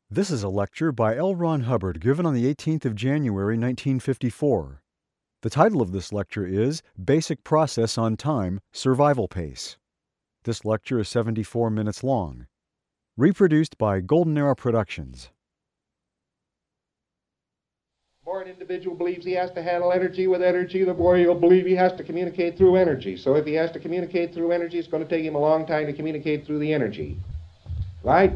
This is a lecture by L. Ron Hubbard given on the 18th of January, 1954. The title of this lecture is Basic Process on Time, Survival Pace. This lecture is 74 minutes long. Reproduced by Golden Era Productions. The more an individual believes he has to handle energy with energy, the more he'll believe he has to communicate through energy. So if he has to communicate through energy, it's going to take him a long time to communicate through the energy. Right?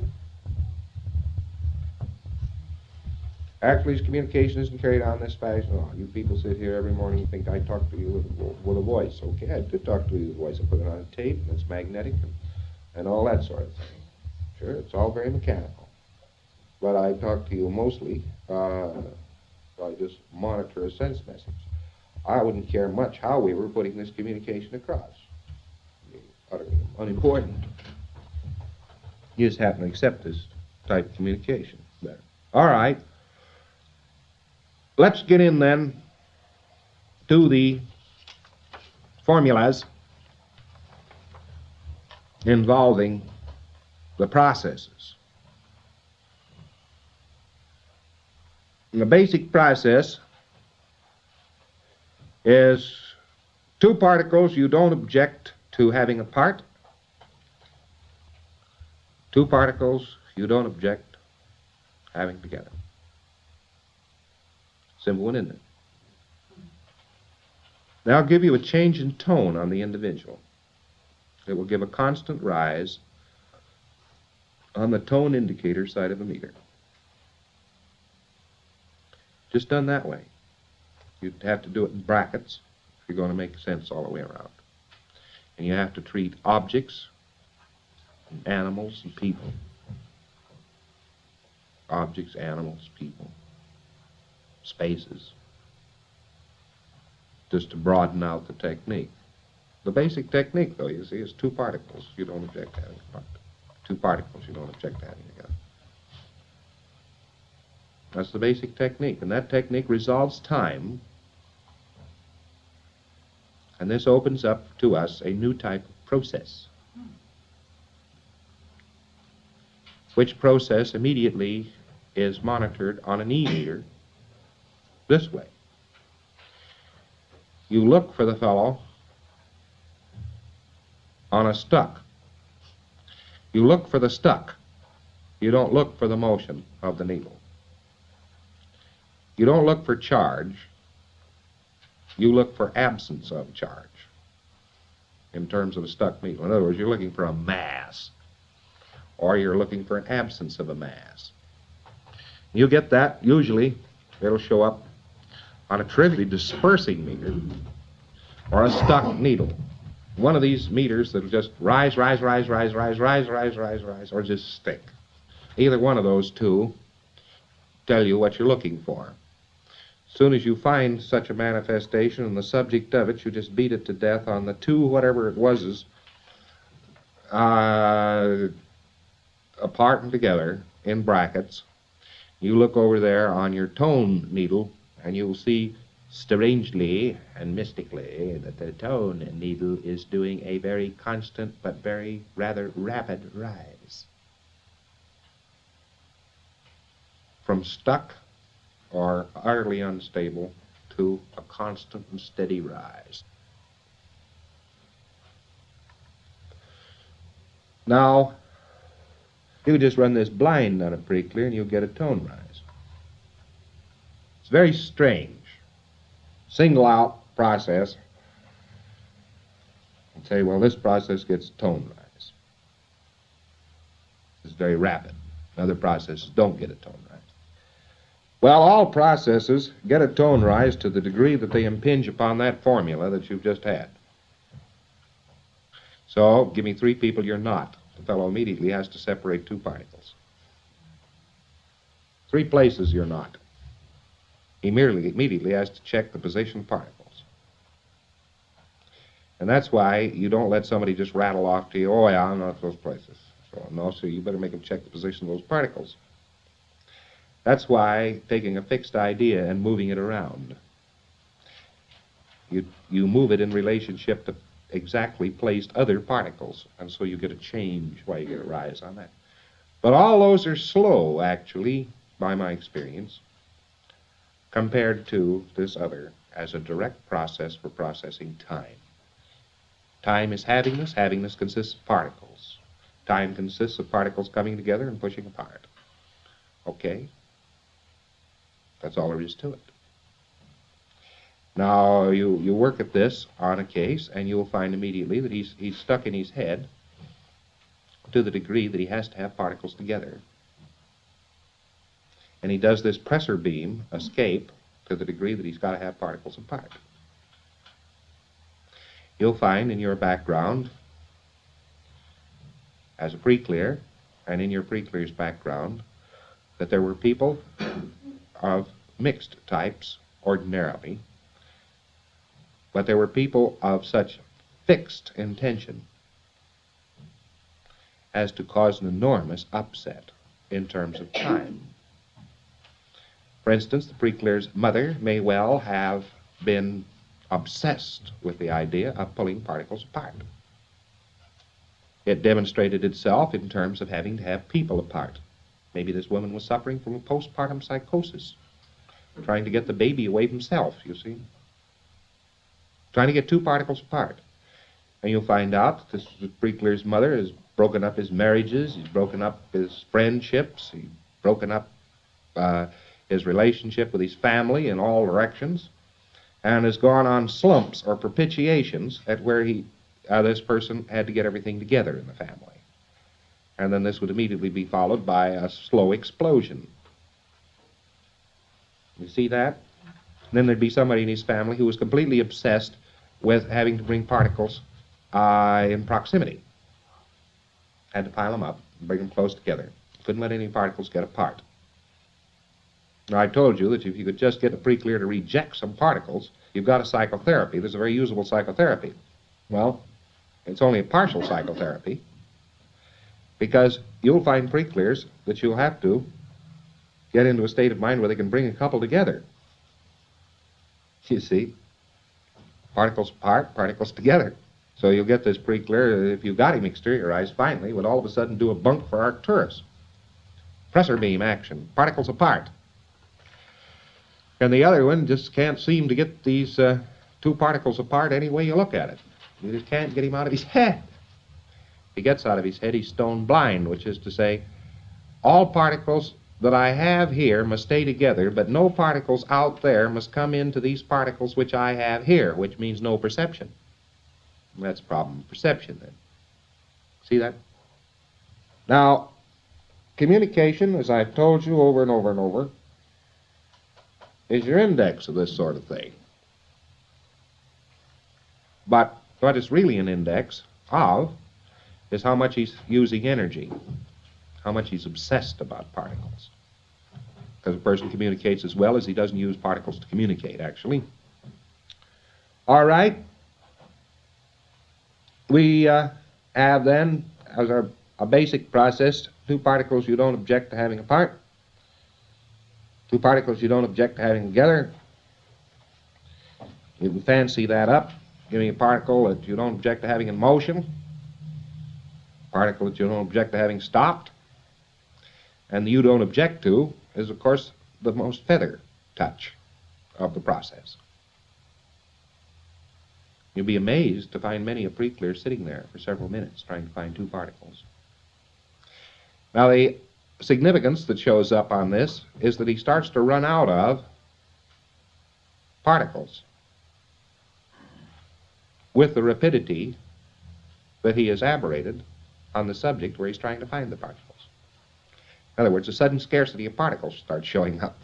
Actually, his communication isn't carried on this fashion at all. You people sit here every morning and think I talk to you with a voice. Okay, I did talk to you with a voice. I put it on a tape, and it's magnetic, and all that sort of thing. Sure, it's all very mechanical. But I talk to you mostly, I just monitor a sense message. I wouldn't care much how we were putting this communication across. Utterly unimportant. You just happen to accept this type of communication better. All right. Let's get in then to the formulas involving the processes. And the basic process is two particles you don't object to having apart. Two particles you don't object having together. Simple one, isn't it? Now I'll give you a change in tone on the individual. It will give a constant rise on the tone indicator side of the meter. Just done that way. You'd have to do it in brackets if you're going to make sense all the way around. And you have to treat objects, and animals, and people. Objects, animals, people. Spaces, just to broaden out the technique. The basic technique, though, you see, is two particles you don't object to having apart. Two particles you don't object to having together. That's the basic technique, and that technique resolves time, and this opens up to us a new type of process, which process immediately is monitored on an E-meter this way. You look for the fellow on a stuck. You look for the stuck. You don't look for the motion of the needle. You don't look for charge. You look for absence of charge in terms of a stuck needle. In other words, you're looking for a mass, or you're looking for an absence of a mass. You get that, usually it'll show up on a trivially dispersing meter or a stuck needle. One of these meters that'll just rise, or just stick. Either one of those two tell you what you're looking for. As soon as you find such a manifestation and the subject of it, you just beat it to death on the two, whatever it was, apart and together in brackets. You look over there on your tone needle, and you'll see strangely and mystically that the tone needle is doing a very constant but very rather rapid rise. From stuck or utterly unstable to a constant and steady rise. Now, you just run this blind on it pretty clear and you'll get a tone rise. It's very strange. Single out process and say, well, this process gets tone rise. It's very rapid. Other processes don't get a tone rise. Well, all processes get a tone rise to the degree that they impinge upon that formula that you've just had. So, give me three people you're not. The fellow immediately has to separate two particles. Three places you're not. He immediately has to check the position of particles. And that's why you don't let somebody just rattle off to you, oh yeah, I'm not those places. So, no, so you better make them check the position of those particles. That's why taking a fixed idea and moving it around. You move it in relationship to exactly placed other particles, and so you get a change while you get a rise on that. But all those are slow, actually, by my experience, compared to this other as a direct process for processing time. Time is havingness. Havingness consists of particles. Time consists of particles coming together and pushing apart. Okay? That's all there is to it. Now, you work at this on a case, and you'll find immediately that he's stuck in his head to the degree that he has to have particles together. And he does this pressure beam escape to the degree that he's got to have particles apart. You'll find in your background, as a pre-clear, and in your pre-clear's background, that there were people of mixed types ordinarily, but there were people of such fixed intention as to cause an enormous upset in terms of time. For instance, the pre-clear's mother may well have been obsessed with the idea of pulling particles apart. It demonstrated itself in terms of having to have people apart. Maybe this woman was suffering from a postpartum psychosis, trying to get the baby away from self, you see. Trying to get two particles apart. And you'll find out that this pre-clear's mother has broken up his marriages, he's broken up his friendships, he's broken up his relationship with his family in all directions, and has gone on slumps or propitiations at where this person had to get everything together in the family. And then this would immediately be followed by a slow explosion. You see that? And then there'd be somebody in his family who was completely obsessed with having to bring particles in proximity. Had to pile them up and bring them close together. Couldn't let any particles get apart. Now, I told you that if you could just get a pre-clear to reject some particles, you've got a psychotherapy. There's a very usable psychotherapy. Well, it's only a partial psychotherapy, because you'll find pre-clears that you'll have to get into a state of mind where they can bring a couple together. You see? Particles apart, particles together. So you'll get this pre-clear, if you've got him exteriorized, finally, would all of a sudden do a bunk for Arcturus. Pressure beam action, particles apart. And the other one just can't seem to get these two particles apart any way you look at it. You just can't get him out of his head. If he gets out of his head, he's stone blind, which is to say, all particles that I have here must stay together, but no particles out there must come into these particles which I have here, which means no perception. That's a problem of perception, then. See that? Now, communication, as I've told you over and over and over, is your index of this sort of thing. But what it's really an index of is how much he's using energy, how much he's obsessed about particles. Because a person communicates as well as he doesn't use particles to communicate, actually. All right. We have then, as a basic process, two particles you don't object to having apart, two particles you don't object to having together. You can fancy that up. Give me a particle that you don't object to having in motion, a particle that you don't object to having stopped, and the you don't object to is, of course, the most feather touch of the process. You'll be amazed to find many a pre-clear sitting there for several minutes trying to find two particles. Now, the significance that shows up on this is that he starts to run out of particles with the rapidity that he has aberrated on the subject where he's trying to find the particles. In other words, a sudden scarcity of particles starts showing up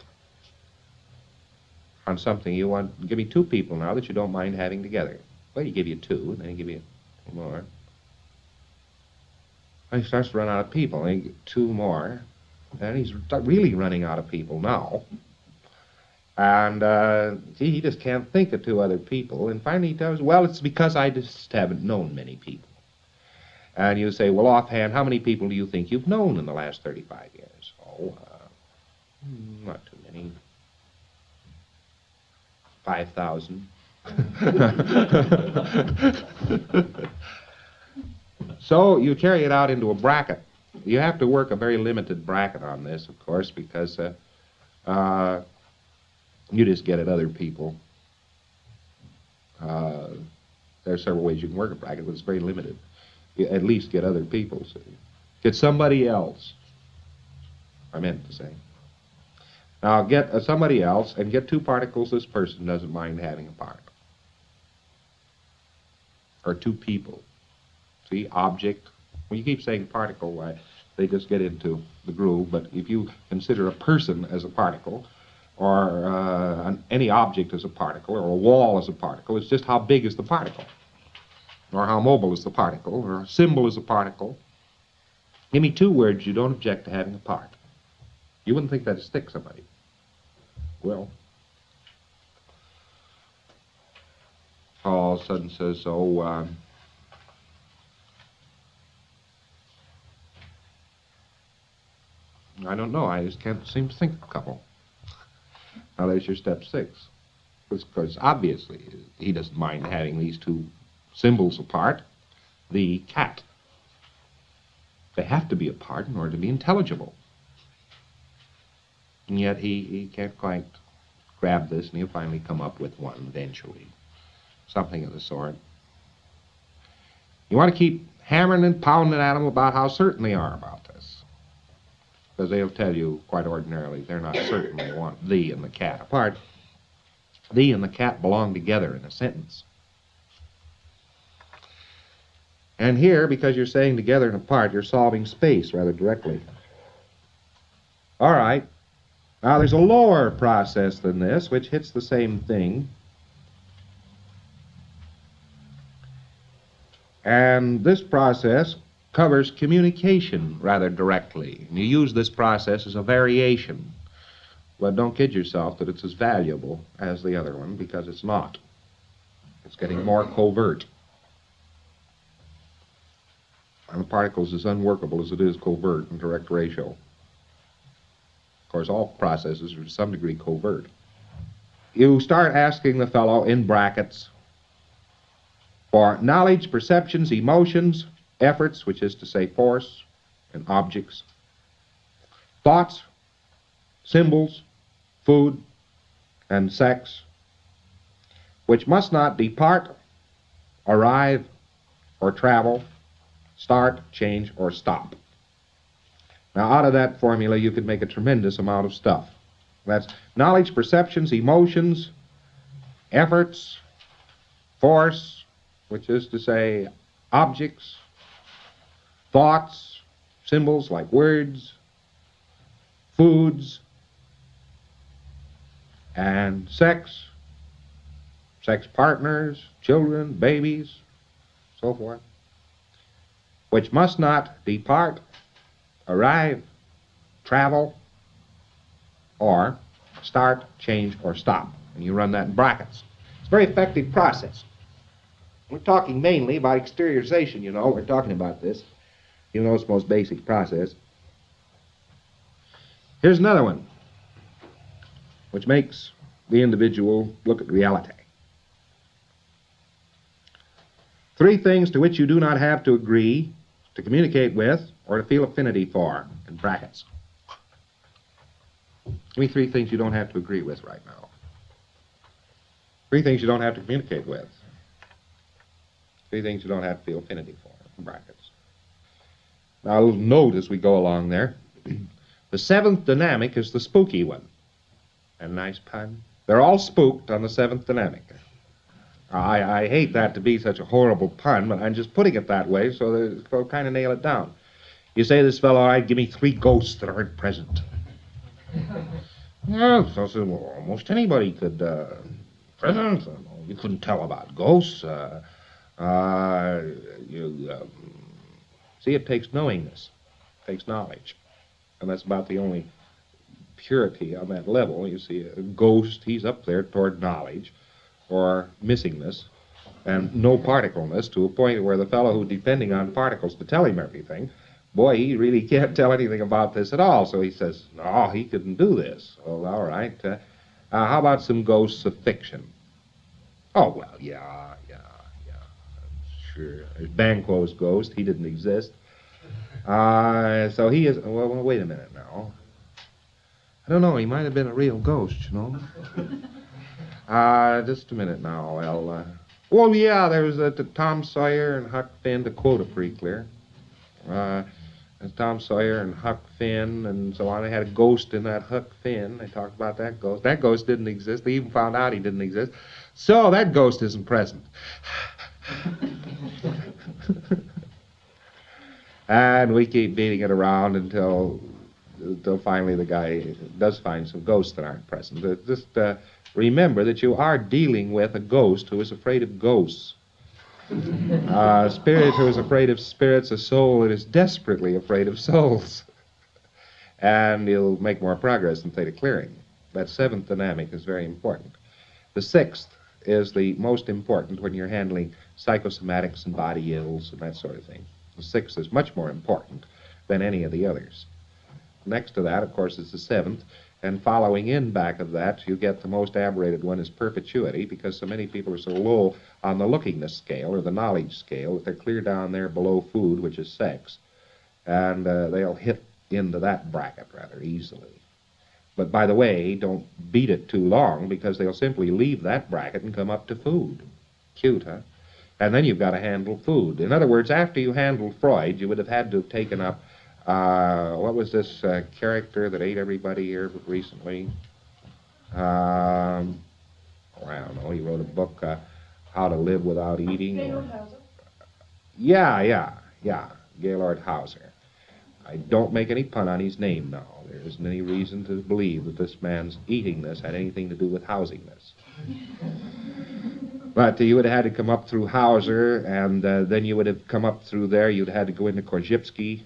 on something you want. Give me two people now that you don't mind having together. Well, he give you two, and then he give you more. And he starts to run out of people, and he get two more. And he's really running out of people now. And he just can't think of two other people. And finally he tells, well, it's because I just haven't known many people. And you say, well, offhand, how many people do you think you've known in the last 35 years? Oh, not too many. 5,000. So you carry it out into a bracket. You have to work a very limited bracket on this, of course, because you just get at other people. There are several ways you can work a bracket, but it's very limited. You at least get other people. So get somebody else, I meant to say. Now get somebody else and get two particles this person doesn't mind having apart. Or two people. See, object. When you keep saying particle, they just get into the groove, but if you consider a person as a particle, or any object as a particle, or a wall as a particle, it's just how big is the particle, or how mobile is the particle, or a symbol is a particle. Give me two words you don't object to having apart. You wouldn't think that'd stick somebody. Well, all of a sudden says, oh, I don't know, I just can't seem to think of a couple. Now there's your step 6. Because obviously he doesn't mind having these two symbols apart. The cat. They have to be apart in order to be intelligible. And yet he can't quite grab this, and he'll finally come up with one eventually. Something of the sort. You want to keep hammering and pounding at them about how certain they are about this. Because they'll tell you quite ordinarily they're not certain they want thee and the cat apart. Thee and the cat belong together in a sentence. And here, because you're saying together and apart, you're solving space rather directly. All right. Now there's a lower process than this, which hits the same thing. And this process covers communication rather directly. And you use this process as a variation. But don't kid yourself that it's as valuable as the other one, because it's not. It's getting more covert. And the particle's as unworkable as it is covert in direct ratio. Of course, all processes are to some degree covert. You start asking the fellow in brackets for knowledge, perceptions, emotions, efforts, which is to say force, and objects, thoughts, symbols, food, and sex, which must not depart, arrive, or travel, start, change, or stop. Now, out of that formula, you could make a tremendous amount of stuff. That's knowledge, perceptions, emotions, efforts, force, which is to say objects, thoughts, symbols like words, foods, and sex, sex partners, children, babies, so forth, which must not depart, arrive, travel, or start, change, or stop. And you run that in brackets. It's a very effective process. We're talking mainly about exteriorization, you know. We're talking about this. You know, it's the most basic process. Here's another one, which makes the individual look at reality. 3 things to which you do not have to agree, to communicate with, or to feel affinity for, in brackets. Give me 3 things you don't have to agree with right now. 3 things you don't have to communicate with. 3 things you don't have to feel affinity for, in brackets. Now, a little note as we go along there. The 7th dynamic is the spooky one. A nice pun. They're all spooked on the 7th dynamic. I hate that to be such a horrible pun, but I'm just putting it that way so that it'll kind of nail it down. You say this fellow, all right, give me 3 ghosts that aren't present. Well, so almost anybody could, present. You couldn't tell about ghosts. See, it takes knowingness. It takes knowledge. And that's about the only purity on that level. You see, a ghost, he's up there toward knowledge or missingness and no particleness, to a point where the fellow who's depending on particles to tell him everything, boy, he really can't tell anything about this at all. So he says, no, he couldn't do this. Well, all right. How about some ghosts of fiction? Oh, well, yeah. Sure. There's Banquo's ghost. He didn't exist. So he is, well, wait a minute now. I don't know, he might have been a real ghost, you know. Just a minute now, well, well, yeah, there was Tom Sawyer and Huck Finn, to quote a Preakler. Tom Sawyer and Huck Finn and so on. They had a ghost in that Huck Finn. They talked about that ghost. That ghost didn't exist. They even found out he didn't exist. So that ghost isn't present. And we keep beating it around until finally the guy does find some ghosts that aren't present. Just remember that you are dealing with a ghost who is afraid of ghosts. A spirit who is afraid of spirits, a soul that is desperately afraid of souls. And you'll make more progress in theta clearing. That seventh dynamic is very important. The sixth is the most important when you're handling psychosomatics and body ills and that sort of thing. The sixth is much more important than any of the others. Next to that, of course, is the seventh. And following in back of that, you get the most aberrated one is perpetuity, because so many people are so low on the lookingness scale or the knowledge scale that they're clear down there below food, which is sex, and they'll hit into that bracket rather easily. But by the way, don't beat it too long, because they'll simply leave that bracket and come up to food. Cute, huh? And then you've got to handle food. In other words, after you handled Freud, you would have had to have taken up what was this character that ate everybody here recently? I don't know. He wrote a book, How to Live Without Eating. Gaylord Hauser? Yeah. Gaylord Hauser. I don't make any pun on his name now. There isn't any reason to believe that this man's eating this had anything to do with housing this. But you would have had to come up through Hauser, and then you would have come up through there. You'd have had to go into Korzybski.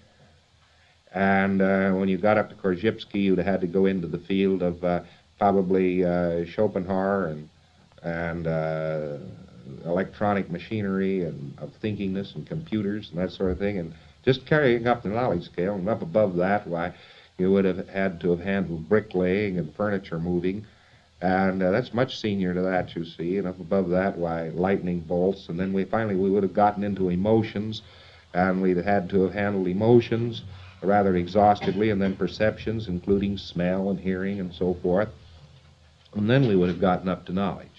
And when you got up to Korzybski, you'd have had to go into the field of probably Schopenhauer and electronic machinery and of thinkingness and computers and that sort of thing. And just carrying up the knowledge scale, and up above that, why, you would have had to have handled bricklaying and furniture moving. And that's much senior to that, you see. And up above that, why, lightning bolts. And then we would have gotten into emotions, and we'd had to have handled emotions rather exhaustively, and then perceptions, including smell and hearing and so forth. And then we would have gotten up to knowledge.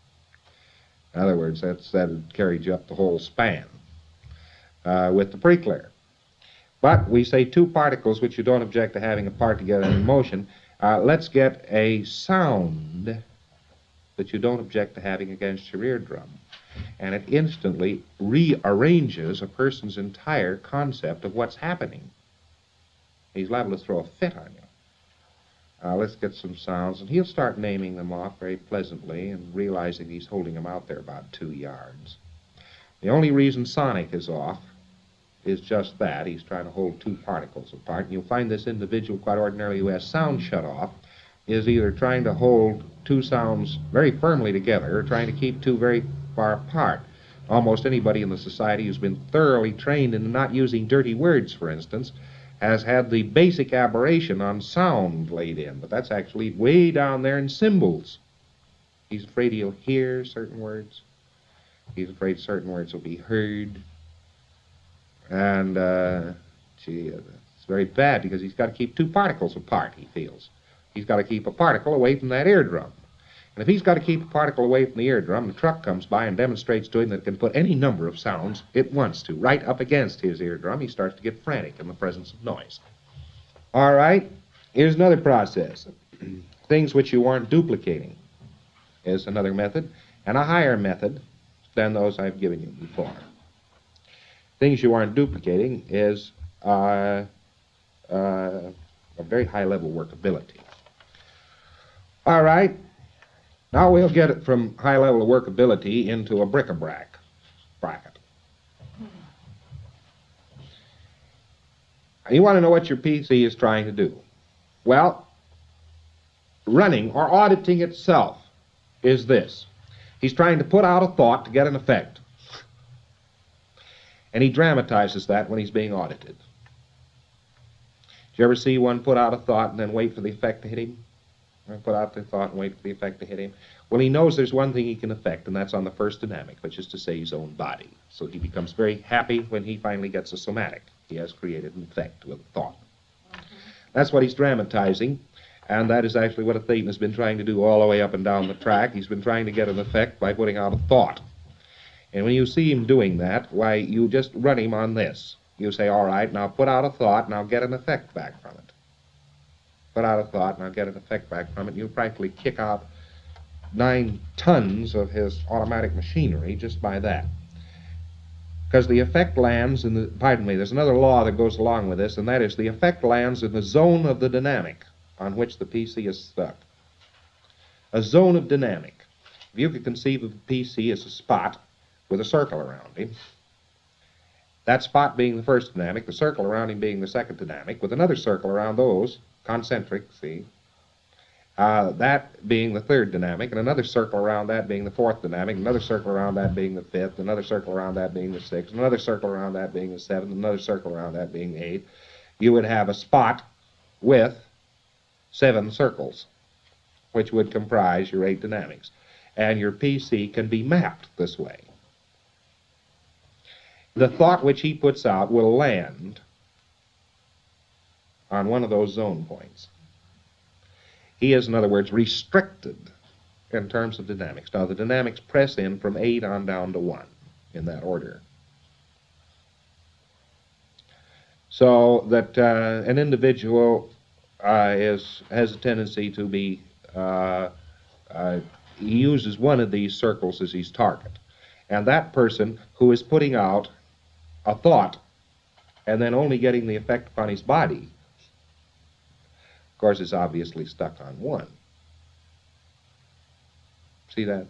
In other words, that had carried you up the whole span with the Preakler. But we say two particles which you don't object to having apart together in motion. Let's get a sound that you don't object to having against your eardrum. And it instantly rearranges a person's entire concept of what's happening. He's liable to throw a fit on you. Let's get some sounds, and he'll start naming them off very pleasantly and realizing he's holding them out there about 2 yards. The only reason sonic is off is just that. He's trying to hold two particles apart. And you'll find this individual, quite ordinarily, who has sound shut off, is either trying to hold two sounds very firmly together or trying to keep two very far apart. Almost anybody in the society who's been thoroughly trained in not using dirty words, for instance, has had the basic aberration on sound laid in, but that's actually way down there in symbols. He's afraid he'll hear certain words. He's afraid certain words will be heard. And, it's very bad because he's got to keep two particles apart, he feels. He's got to keep a particle away from that eardrum. And if he's got to keep a particle away from the eardrum, the truck comes by and demonstrates to him that it can put any number of sounds it wants to right up against his eardrum. He starts to get frantic in the presence of noise. All right, here's another process. Things which you aren't duplicating is another method, and a higher method than those I've given you before. Things you aren't duplicating is a very high level workability. All right. Now we'll get it from high level of workability into a bric-a-brac bracket. You want to know what your PC is trying to do? Well, running or auditing itself is this. He's trying to put out a thought to get an effect. And he dramatizes that when he's being audited. Did you ever see one put out a thought and then wait for the effect to hit him? Put out the thought and wait for the effect to hit him. Well, he knows there's one thing he can affect, and that's on the first dynamic, which is to say his own body. So he becomes very happy when he finally gets a somatic. He has created an effect with thought. That's what he's dramatizing, and that is actually what a thetan has been trying to do all the way up and down the track. He's been trying to get an effect by putting out a thought. And when you see him doing that, why, you just run him on this. You say, all right, now put out a thought, now get an effect back from it. Put out a thought, now get an effect back from it. You practically kick out 9 tons of his automatic machinery just by that. Because the effect lands in the, pardon me, there's another law that goes along with this, and that is the effect lands in the zone of the dynamic on which the PC is stuck. A zone of dynamic. If you could conceive of the PC as a spot with a circle around him, that spot being the first dynamic, the circle around him being the second dynamic, with another circle around those, concentric, see, that being the third dynamic, and another circle around that being the fourth dynamic, another circle around that being the fifth, another circle around that being the sixth, another circle around that being the seventh, another circle around that being the eighth, you would have a spot with 7 circles, which would comprise your 8 dynamics. And your PC can be mapped this way. The thought which he puts out will land on one of those zone points. He is, in other words, restricted in terms of dynamics. Now, the dynamics press in from 8 on down to 1, in that order. So that an individual has a tendency to be, he uses one of these circles as his target. And that person who is putting out a thought and then only getting the effect upon his body, of course, is obviously stuck on 1. See that?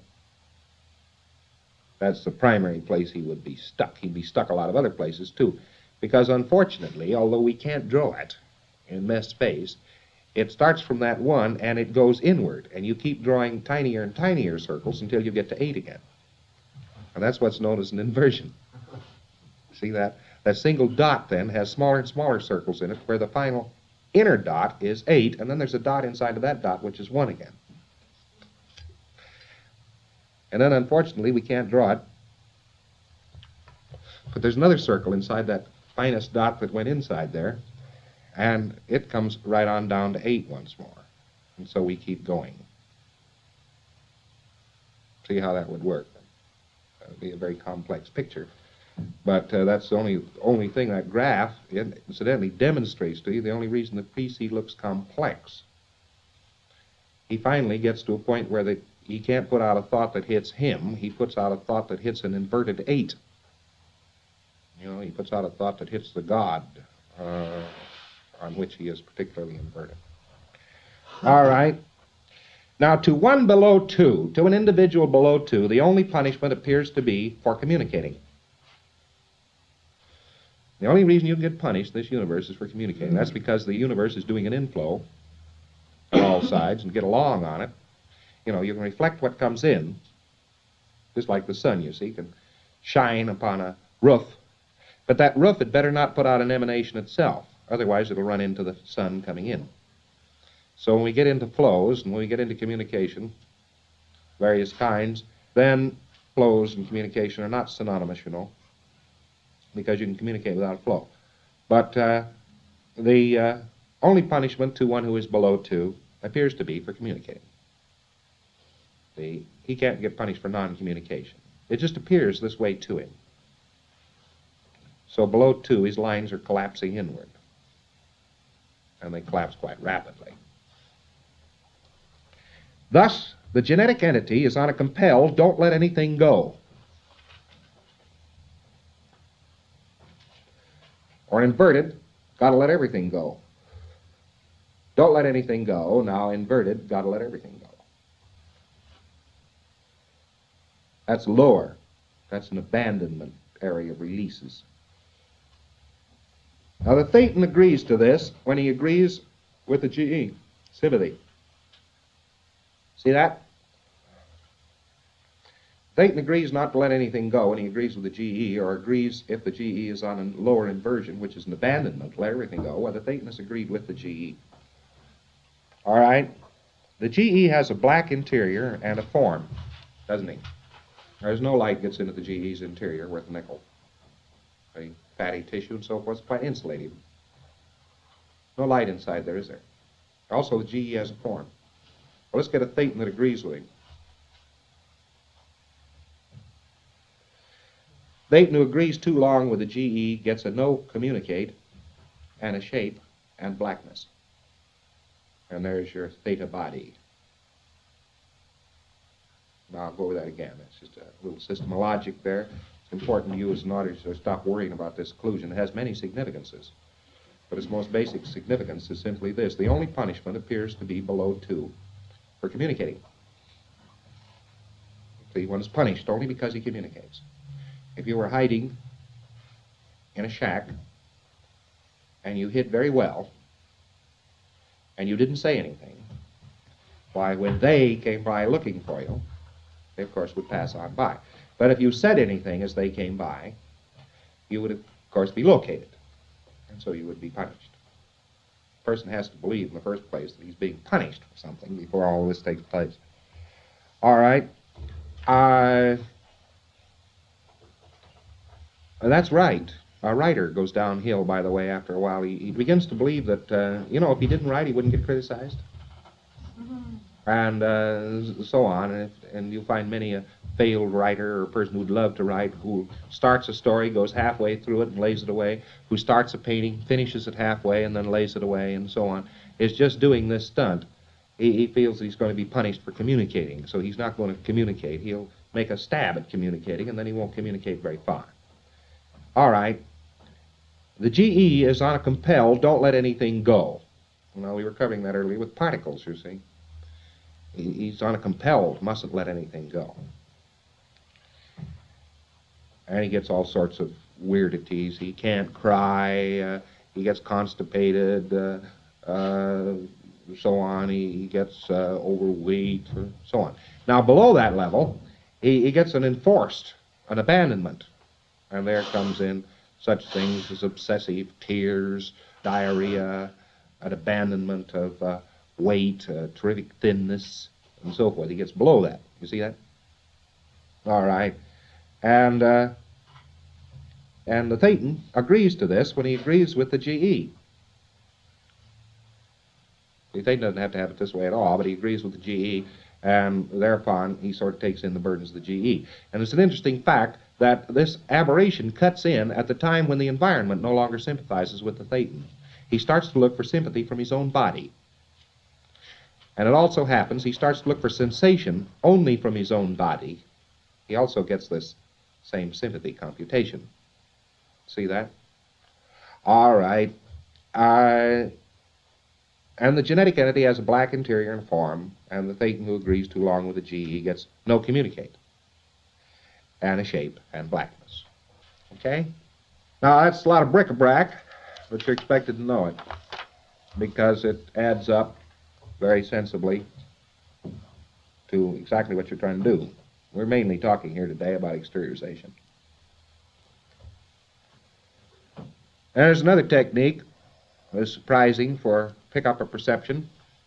That's the primary place he would be stuck. He'd be stuck a lot of other places, too. Because, unfortunately, although we can't draw it in mesh space, it starts from that 1 and it goes inward. And you keep drawing tinier and tinier circles until you get to 8 again. And that's what's known as an inversion. See that? That single dot, then, has smaller and smaller circles in it, where the final inner dot is 8, and then there's a dot inside of that dot, which is 1 again. And then, unfortunately, we can't draw it. But there's another circle inside that finest dot that went inside there, and it comes right on down to 8 once more. And so we keep going. See how that would work. That would be a very complex picture. But that's the only thing that graph incidentally demonstrates to you, the only reason the PC looks complex. He finally gets to a point where he can't put out a thought that hits him. He puts out a thought that hits an inverted 8. You know, he puts out a thought that hits the God on which he is particularly inverted. All right. Now, to one below 2, to an individual below 2, the only punishment appears to be for communicating. The only reason you can get punished in this universe is for communicating. That's because the universe is doing an inflow on all sides and get along on it. You know, you can reflect what comes in, just like the sun, you see, can shine upon a roof. But that roof had better not put out an emanation itself. Otherwise, it'll run into the sun coming in. So when we get into flows and when we get into communication, various kinds, then flows and communication are not synonymous, you know, because you can communicate without flow. But the only punishment to one who is below 2 appears to be for communicating. He can't get punished for non-communication. It just appears this way to him. So below 2, his lines are collapsing inward. And they collapse quite rapidly. Thus, the genetic entity is on a compelled, don't let anything go. Or inverted, gotta let everything go. Don't let anything go. Now inverted, gotta let everything go. That's lower. That's an abandonment area of releases. Now the thetan agrees to this when he agrees with the GE, sympathy. See that? Thetan agrees not to let anything go when he agrees with the GE, or agrees if the GE is on a lower inversion, which is an abandonment, let everything go. Well, the thetan has agreed with the GE. All right? The GE has a black interior and a form, doesn't he? There's no light gets into the GE's interior worth a nickel. See? fatty tissue and so forth. It's quite insulated. No light inside there, is there? Also, the GE has a form. Well, let's get a thetan that agrees with him. Thetan who agrees too long with the GE gets a no communicate and a shape and blackness. And there's your theta body. Now I'll go over that again. That's just a little system of logic there. It's important to you as an audience to stop worrying about this occlusion. It has many significances. But its most basic significance is simply this. The only punishment appears to be below 2 for communicating. See, one is punished only because he communicates. If you were hiding in a shack and you hid very well and you didn't say anything, why, when they came by looking for you, they, of course, would pass on by. But if you said anything as they came by, you would, of course, be located. And so you would be punished. The person has to believe in the first place that he's being punished for something before all this takes place. All right. That's right. A writer goes downhill, by the way, after a while. He begins to believe that, if he didn't write, he wouldn't get criticized. And so on. And you'll find many a failed writer or a person who'd love to write, who starts a story, goes halfway through it and lays it away, who starts a painting, finishes it halfway and then lays it away, and so on, is just doing this stunt. He feels that he's going to be punished for communicating, so he's not going to communicate. He'll make a stab at communicating, and then he won't communicate very far. All right. The GE is on a compelled, don't let anything go. Well, we were covering that earlier with particles, you see. He's on a compelled, mustn't let anything go. And he gets all sorts of weirdities. He can't cry, he gets constipated, so on. He gets overweight, so on. Now, below that level, he gets an abandonment. And there comes in such things as obsessive tears, diarrhea, an abandonment of weight, terrific thinness, and so forth. He gets below that. You see that? All right. And the thetan agrees to this when he agrees with the GE. The thetan doesn't have to have it this way at all, but he agrees with the GE, and thereupon he sort of takes in the burdens of the GE. And it's an interesting fact that this aberration cuts in at the time when the environment no longer sympathizes with the thetan. He starts to look for sympathy from his own body. And it also happens he starts to look for sensation only from his own body. He also gets this same sympathy computation. See that? All right. And the genetic entity has a black interior and form, and the thetan who agrees too long with the GE gets no communicate, and a shape and blackness. Okay? Now, that's a lot of bric-a-brac, but you're expected to know it, because it adds up very sensibly to exactly what you're trying to do. We're mainly talking here today about exteriorization. And there's another technique that's surprising for pick-up of perception,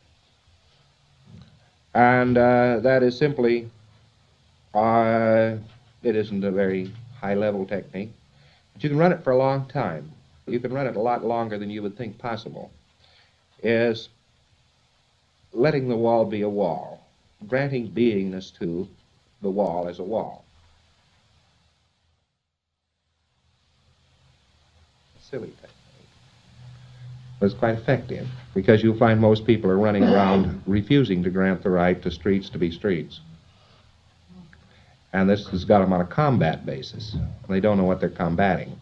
and that is simply, it isn't a very high-level technique, but you can run it for a long time. You can run it a lot longer than you would think possible, is letting the wall be a wall, granting beingness to the wall as a wall. Silly technique. But it's quite effective, because you'll find most people are running around refusing to grant the right to streets to be streets. And this has got them on a combat basis. They don't know what they're combating.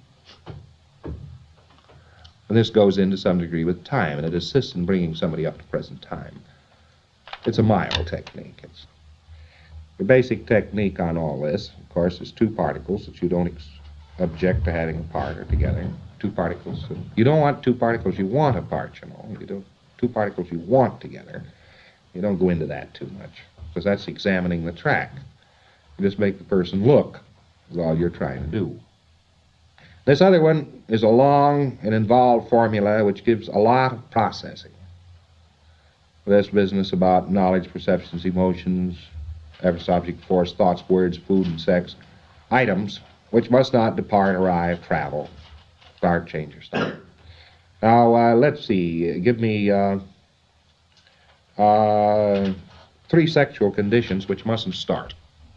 And this goes in to some degree with time, and it assists in bringing somebody up to present time. It's a mild technique. It's the basic technique on all this, of course, is two particles that you don't object to having apart or together. Two particles. You don't want two particles you want apart, you know. You don't, two particles you want together. You don't go into that too much, because that's examining the track. You just make the person look, is all you're trying to do. This other one is a long and involved formula which gives a lot of processing. This business about knowledge, perceptions, emotions, every object, force, thoughts, words, food, and sex, items which must not depart, arrive, travel, Start, change, or stop. Now, let's see. Give me 3 sexual conditions which mustn't start.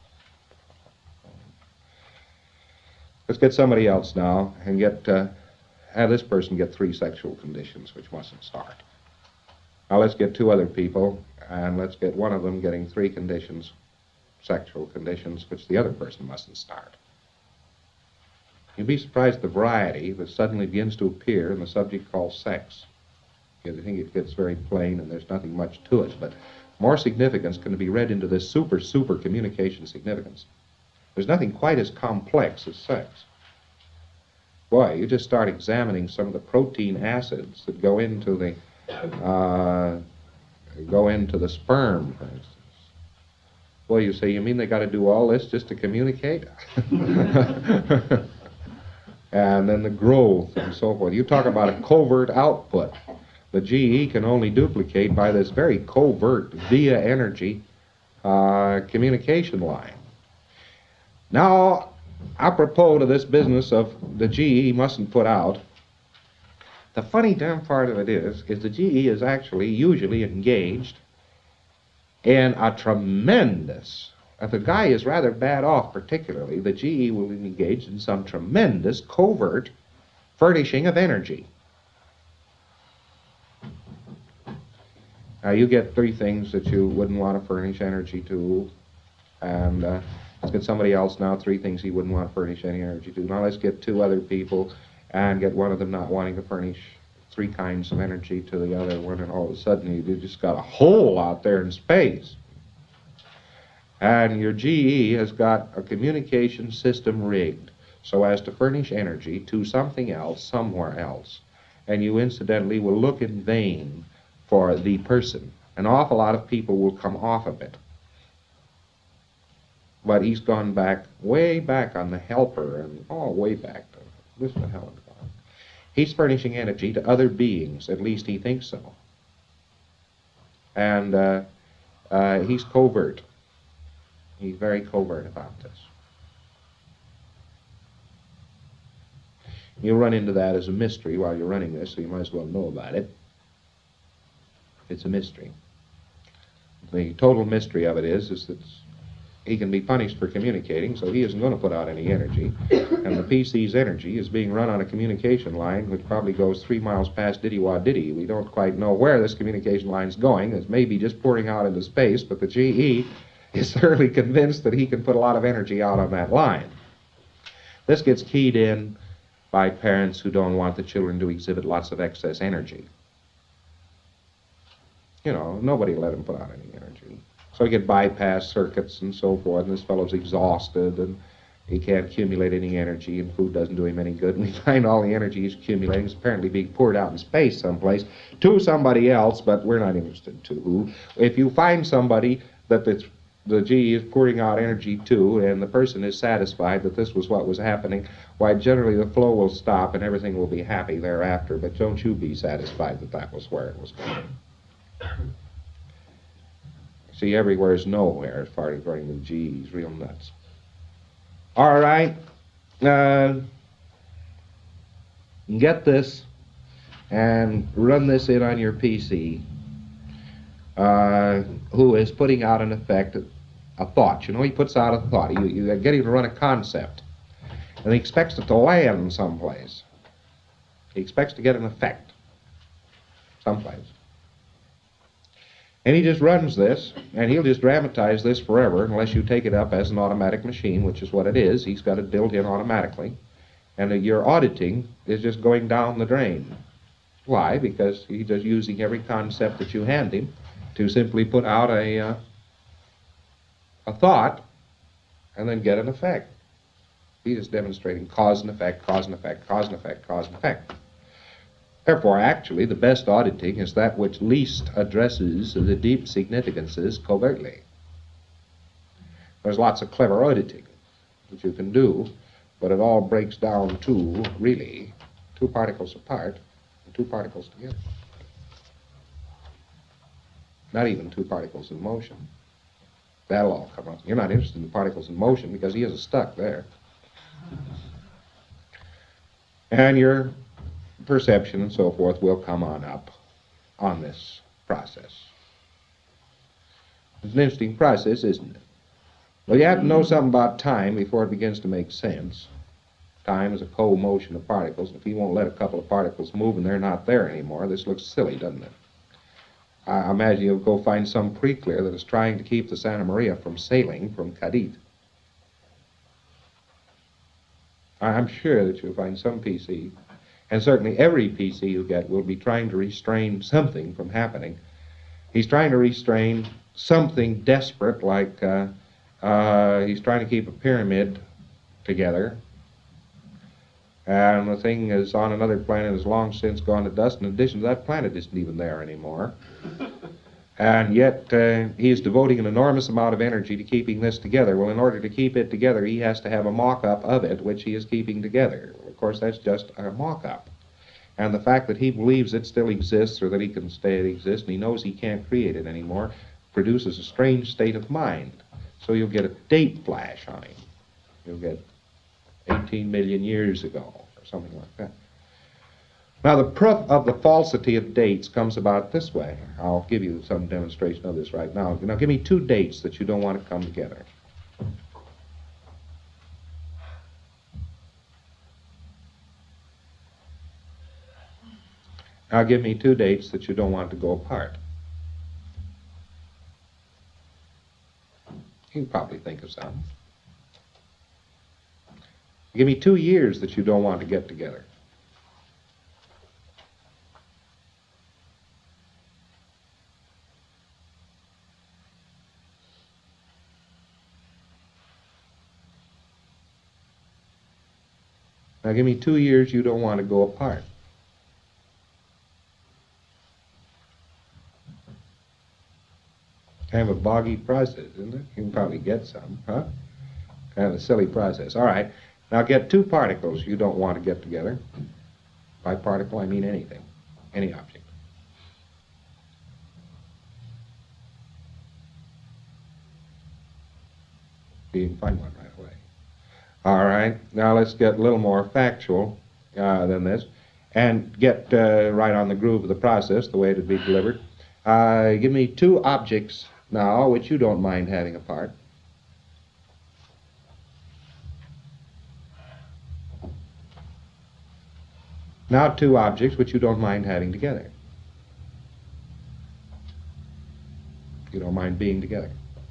Let's get somebody else now and have this person get 3 sexual conditions which mustn't start. Now let's get 2 other people, and let's get one of them getting 3 conditions, sexual conditions, which the other person mustn't start. You'd be surprised at the variety that suddenly begins to appear in the subject called sex. I think it gets very plain and there's nothing much to it, but more significance can be read into this super communication significance. There's nothing quite as complex as sex. Boy, you just start examining some of the protein acids that go into the sperm, for instance. Boy, you say, you mean they got to do all this just to communicate? And then the growth and so forth. You talk about a covert output. The GE can only duplicate by this very covert, via energy, communication line. Now, apropos to this business of the GE mustn't put out, the funny damn part of it is the GE is actually usually engaged in a tremendous, if the guy is rather bad off particularly, the GE will be engaged in some tremendous covert furnishing of energy. Now you get 3 things that you wouldn't want to furnish energy to, and let's get somebody else now, 3 things he wouldn't want to furnish any energy to. Now let's get 2 other people and get one of them not wanting to furnish 3 kinds of energy to the other one, and all of a sudden you just got a hole out there in space. And your GE has got a communication system rigged so as to furnish energy to something else, somewhere else. And you incidentally will look in vain for the person. An awful lot of people will come off of it. But he's gone back, way back on the helper, and way back to this the hell is gone. He's furnishing energy to other beings, at least he thinks so. And he's covert. He's very covert about this. You run into that as a mystery while you're running this, so you might as well know about it. It's a mystery. The total mystery of it is that he can be punished for communicating, so he isn't going to put out any energy. And the PC's energy is being run on a communication line which probably goes 3 miles past Diddy-Wah-Diddy. We don't quite know where this communication line's going. It's maybe just pouring out into space, but the GE is thoroughly convinced that he can put a lot of energy out on that line. This gets keyed in by parents who don't want the children to exhibit lots of excess energy. You know, nobody let him put out any energy. So he get bypass circuits and so forth, and this fellow's exhausted, and he can't accumulate any energy, and food doesn't do him any good, and we find all the energy he's accumulating is apparently being poured out in space someplace to somebody else, but we're not interested to who. If you find somebody that the GE is pouring out energy to, and the person is satisfied that this was what was happening, why, generally the flow will stop and everything will be happy thereafter, but don't you be satisfied that that was where it was going. See, everywhere is nowhere as far as running the GE's real nuts. All right, get this and run this in on your PC, who is putting out an effect, a thought. You know, he puts out a thought. You get him to run a concept, and he expects it to land someplace. He expects to get an effect someplace. And he just runs this, and he'll just dramatize this forever unless you take it up as an automatic machine, which is what it is. He's got it built in automatically. And your auditing is just going down the drain. Why? Because he's just using every concept that you hand him to simply put out a thought and then get an effect. He's just demonstrating cause and effect, cause and effect, cause and effect, cause and effect. Therefore, actually, the best auditing is that which least addresses the deep significances covertly. There's lots of clever auditing that you can do, but it all breaks down to, really, 2 particles apart and 2 particles together. Not even 2 particles in motion. That'll all come up. You're not interested in the particles in motion because he isn't stuck there. And your perception and so forth will come on up on this process. It's an interesting process, isn't it? Well, you have to know something about time before it begins to make sense. Time is a co-motion of particles. If you won't let a couple of particles move and they're not there anymore, this looks silly, doesn't it? I imagine you'll go find some pre-clear that is trying to keep the Santa Maria from sailing from Cadiz. I'm sure that you'll find some PC, and certainly every PC you get will be trying to restrain something from happening. He's trying to restrain something desperate, like he's trying to keep a pyramid together, and the thing is on another planet has long since gone to dust. In addition to that, planet isn't even there anymore. And yet he is devoting an enormous amount of energy to keeping this together. Well, in order to keep it together, he has to have a mock-up of it, which he is keeping together. Of course, that's just a mock-up. And the fact that he believes it still exists, or that he can stay it exists, and he knows he can't create it anymore, produces a strange state of mind. So you'll get a date flash on him. You'll get 18 million years ago, or something like that. Now, the proof of the falsity of dates comes about this way. I'll give you some demonstration of this right now. Now, give me two dates that you don't want to come together. Now, give me two dates that you don't want to go apart. You can probably think of some. Give me 2 years that you don't want to get together. Now give me 2 years you don't want to go apart. Kind of a boggy process, isn't it? You can probably get some, huh? Kind of a silly process. All right. Now get two particles you don't want to get together. By particle, I mean anything, any object. You can find one right away. All right. Now let's get a little more factual than this and get right on the groove of the process, the way it would be delivered. Give me two objects now which you don't mind having apart. Now two objects which you don't mind having together. You don't mind being together.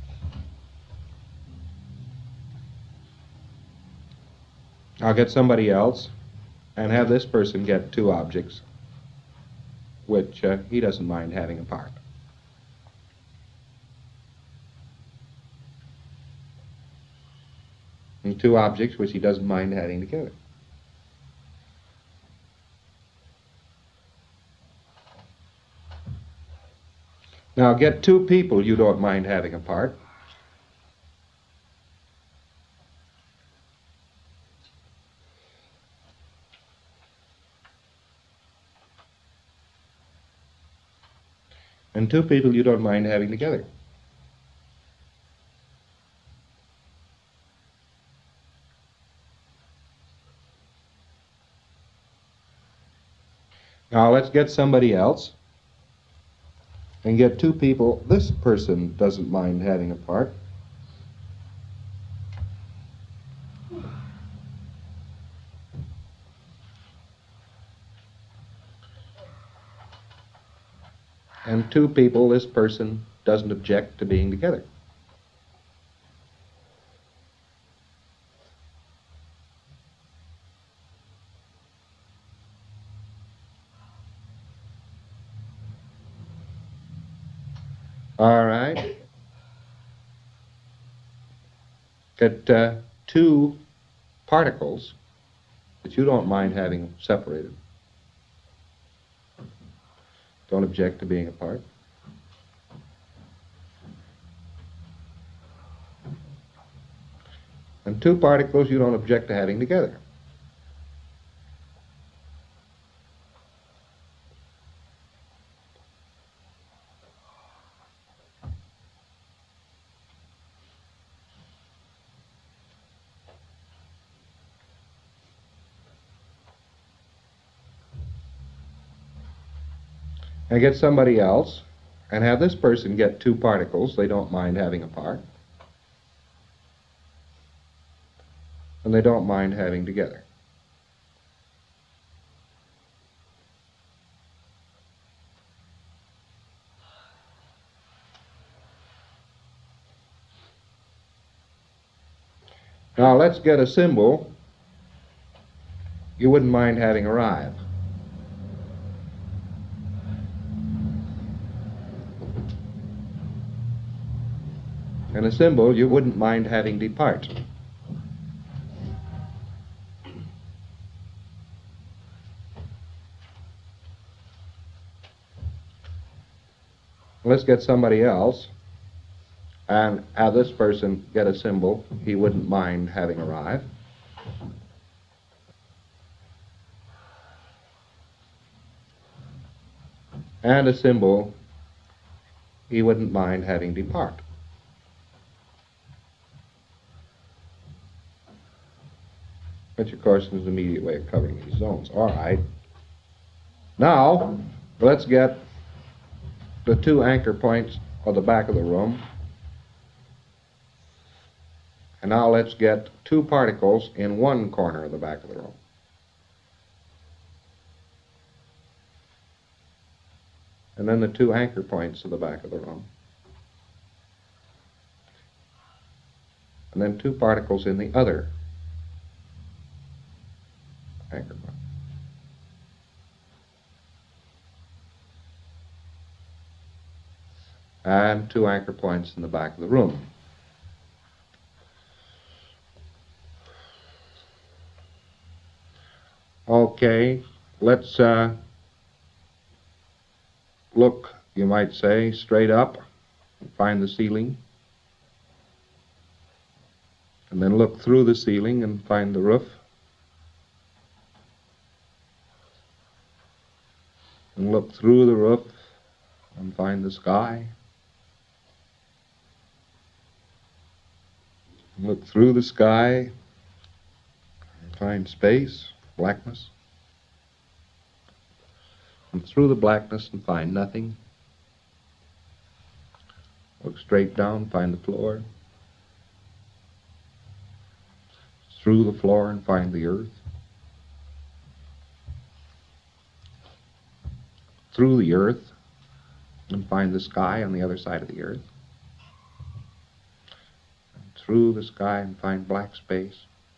I'll get somebody else and have this person get two objects which he doesn't mind having apart. And two objects which he doesn't mind having together. Now get two people you don't mind having apart. And two people you don't mind having together. Now let's get somebody else and get two people this person doesn't mind having apart. And two people this person doesn't object to being together. All right. Get two particles that you don't mind having separated. Don't object to being apart. And two particles you don't object to having together. and get somebody else and have this person get two particles they don't mind having apart, and they don't mind having together. Now let's get a symbol you wouldn't mind having arrive. And a symbol you wouldn't mind having depart. Let's get somebody else and have this person get a symbol he wouldn't mind having arrive. And a symbol he wouldn't mind having depart. Which, of course, is an immediate way of covering these zones. All right. Now, let's get the two anchor points of the back of the room. And now let's get two particles in one corner of the back of the room. And then the two anchor points of the back of the room. And then two particles in the other anchor point. And two anchor points in the back of the room. Okay, let's look, you might say, straight up and find the ceiling. And then look through the ceiling and find the roof. And look through the roof and find the sky. And look through the sky and find space, blackness. And through the blackness and find nothing. Look straight down, find the floor. Through the floor and find the earth. Through the earth and find the sky on the other side of the earth. And through the sky and find black space.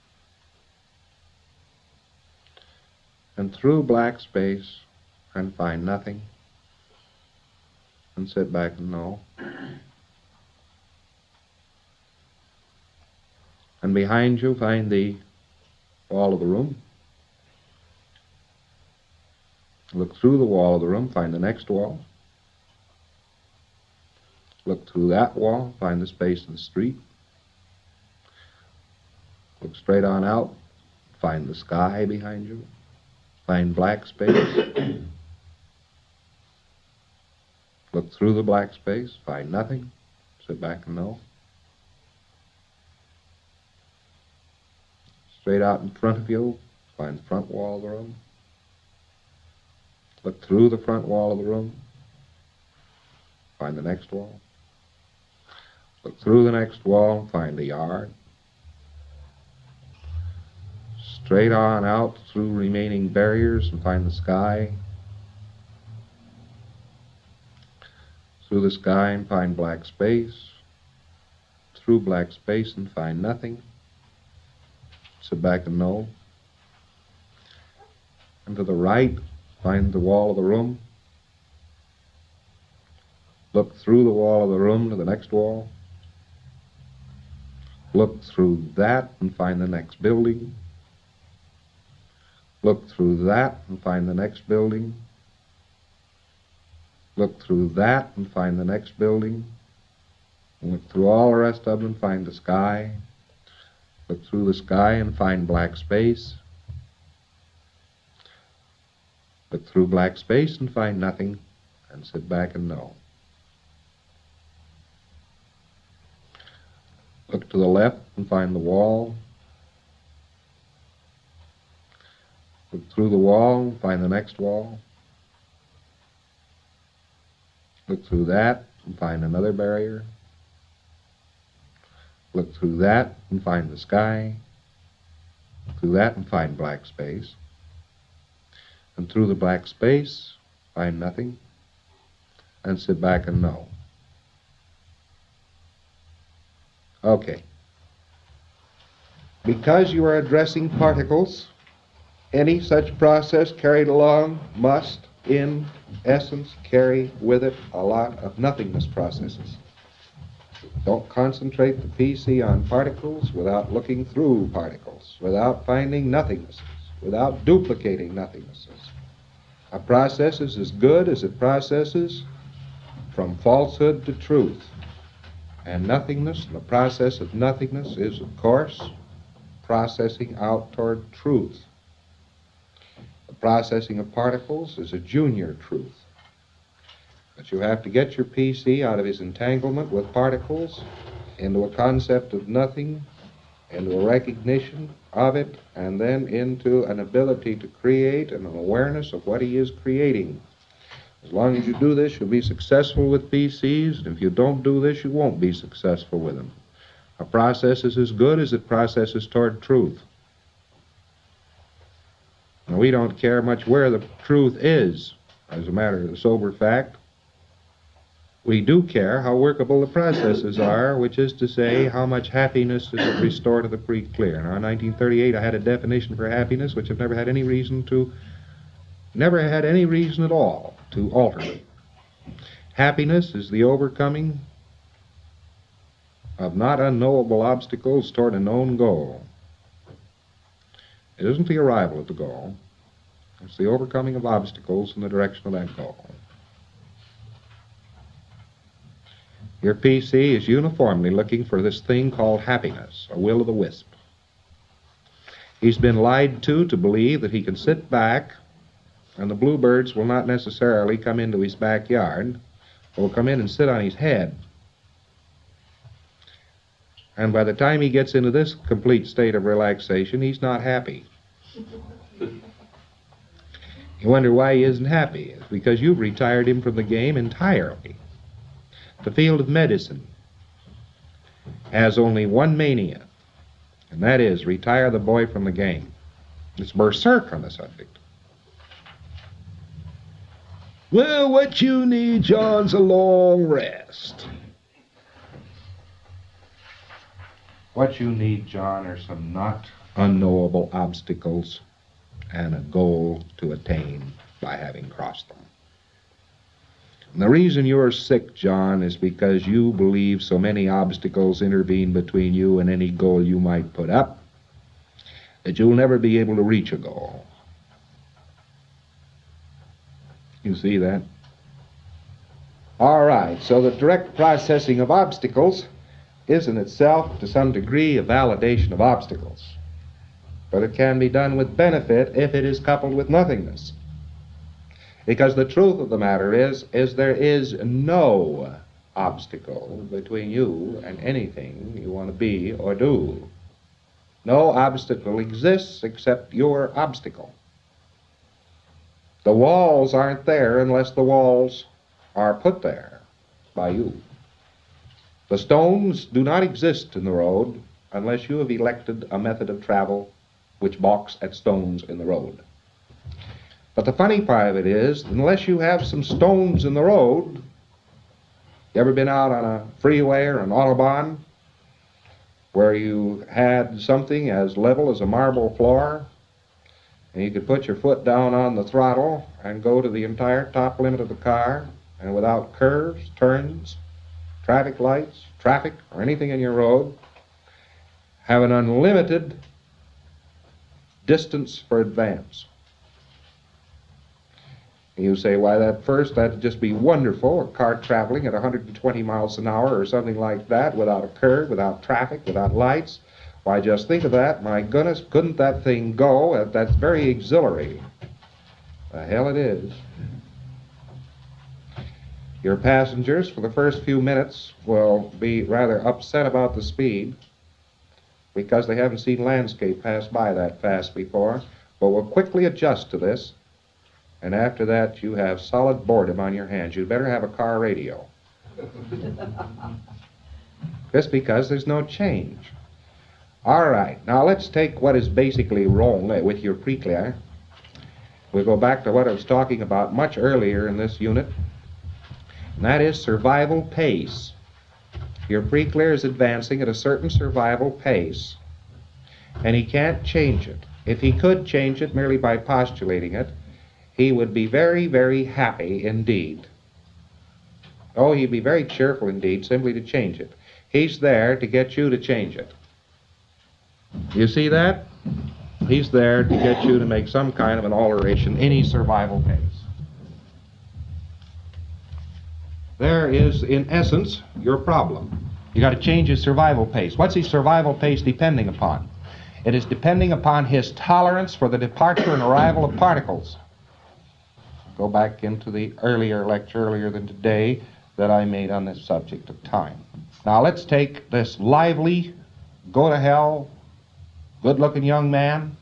And through black space and find nothing. And sit back and know. And behind you find the wall of the room. Look through the wall of the room, find the next wall. Look through that wall, find the space of the street. Look straight on out, find the sky behind you. Find black space. Look through the black space, find nothing. Sit back and know. Straight out in front of you, find the front wall of the room. Look through the front wall of the room. Find the next wall. Look through the next wall, find the yard. Straight on out through remaining barriers and find the sky. Through the sky and find black space. Through black space and find nothing. Sit back and know. And to the right, find the wall of the room. Look through the wall of the room to the next wall. Look through that and find the next building. Look through that and find the next building. Look through that and find the next building. And look through all the rest of them and find the sky. Look through the sky and find black space. Look through black space and find nothing, and sit back and know. Look to the left and find the wall. Look through the wall and find the next wall. Look through that and find another barrier. Look through that and find the sky. Look through that and find black space. And through the black space, find nothing. And sit back and know. Okay. Because you are addressing particles, any such process carried along must, in essence, carry with it a lot of nothingness processes. Don't concentrate the PC on particles without looking through particles, without finding nothingnesses, without duplicating nothingnesses. A process is as good as it processes from falsehood to truth. And nothingness, the process of nothingness is, of course, processing out toward truth. The processing of particles is a junior truth. But you have to get your PC out of his entanglement with particles into a concept of nothing, into a recognition of it, and then into an ability to create and an awareness of what he is creating. As long as you do this, you'll be successful with PCs, and if you don't do this, you won't be successful with them. A process is as good as it processes toward truth. Now, we don't care much where the truth is, as a matter of sober fact. We do care how workable the processes are, which is to say, how much happiness does it restore to the pre-clear. Now, in 1938, I had a definition for happiness, which I've never had any reason at all to alter it. Happiness is the overcoming of not unknowable obstacles toward a known goal. It isn't the arrival at the goal. It's the overcoming of obstacles in the direction of that goal. Your PC is uniformly looking for this thing called happiness, a will-o'-the-wisp. He's been lied to believe that he can sit back and the bluebirds will not necessarily come into his backyard. They'll come in and sit on his head. And by the time he gets into this complete state of relaxation, he's not happy. You wonder why he isn't happy. It's because you've retired him from the game entirely. The field of medicine has only one mania, and that is retire the boy from the game. It's berserk on the subject. Well, what you need, John's a long rest. What you need, John, are some not unknowable obstacles and a goal to attain by having crossed them. And the reason you're sick, John, is because you believe so many obstacles intervene between you and any goal you might put up that you'll never be able to reach a goal. You see that? All right, so the direct processing of obstacles is in itself, to some degree, a validation of obstacles. But it can be done with benefit if it is coupled with nothingness. Because the truth of the matter is there is no obstacle between you and anything you want to be or do. No obstacle exists except your obstacle. The walls aren't there unless the walls are put there by you. The stones do not exist in the road unless you have elected a method of travel which balks at stones in the road. But the funny part of it is, unless you have some stones in the road, you ever been out on a freeway or an Autobahn where you had something as level as a marble floor, and you could put your foot down on the throttle and go to the entire top limit of the car, and without curves, turns, traffic lights, traffic, or anything in your road, have an unlimited distance for advance. You say, why, that'd just be wonderful, a car traveling at 120 miles an hour or something like that, without a curve, without traffic, without lights. Why, just think of that. My goodness, couldn't that thing go? That's very exhilarating. The hell it is. Your passengers, for the first few minutes, will be rather upset about the speed because they haven't seen landscape pass by that fast before, but will quickly adjust to this. And after that, you have solid boredom on your hands. You'd better have a car radio. Just because there's no change. All right, now let's take what is basically wrong with your preclear. We'll go back to what I was talking about much earlier in this unit, and that is survival pace. Your preclear is advancing at a certain survival pace, and he can't change it. If he could change it merely by postulating it, he would be very, very happy indeed. Oh, he'd be very cheerful indeed simply to change it. He's there to get you to change it. You see that? He's there to get you to make some kind of an alteration, any survival pace. There is, in essence, your problem. You got to change his survival pace. What's his survival pace depending upon? It is depending upon his tolerance for the departure and arrival of particles. Go back into the earlier lecture, earlier than today, that I made on this subject of time. Now let's take this lively, go-to-hell, good-looking young man,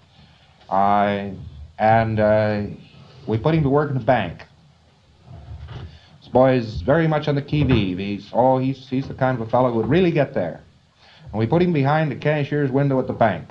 and we put him to work in the bank. This boy is very much on the qui-vive. He's the kind of a fellow who would really get there. And we put him behind the cashier's window at the bank.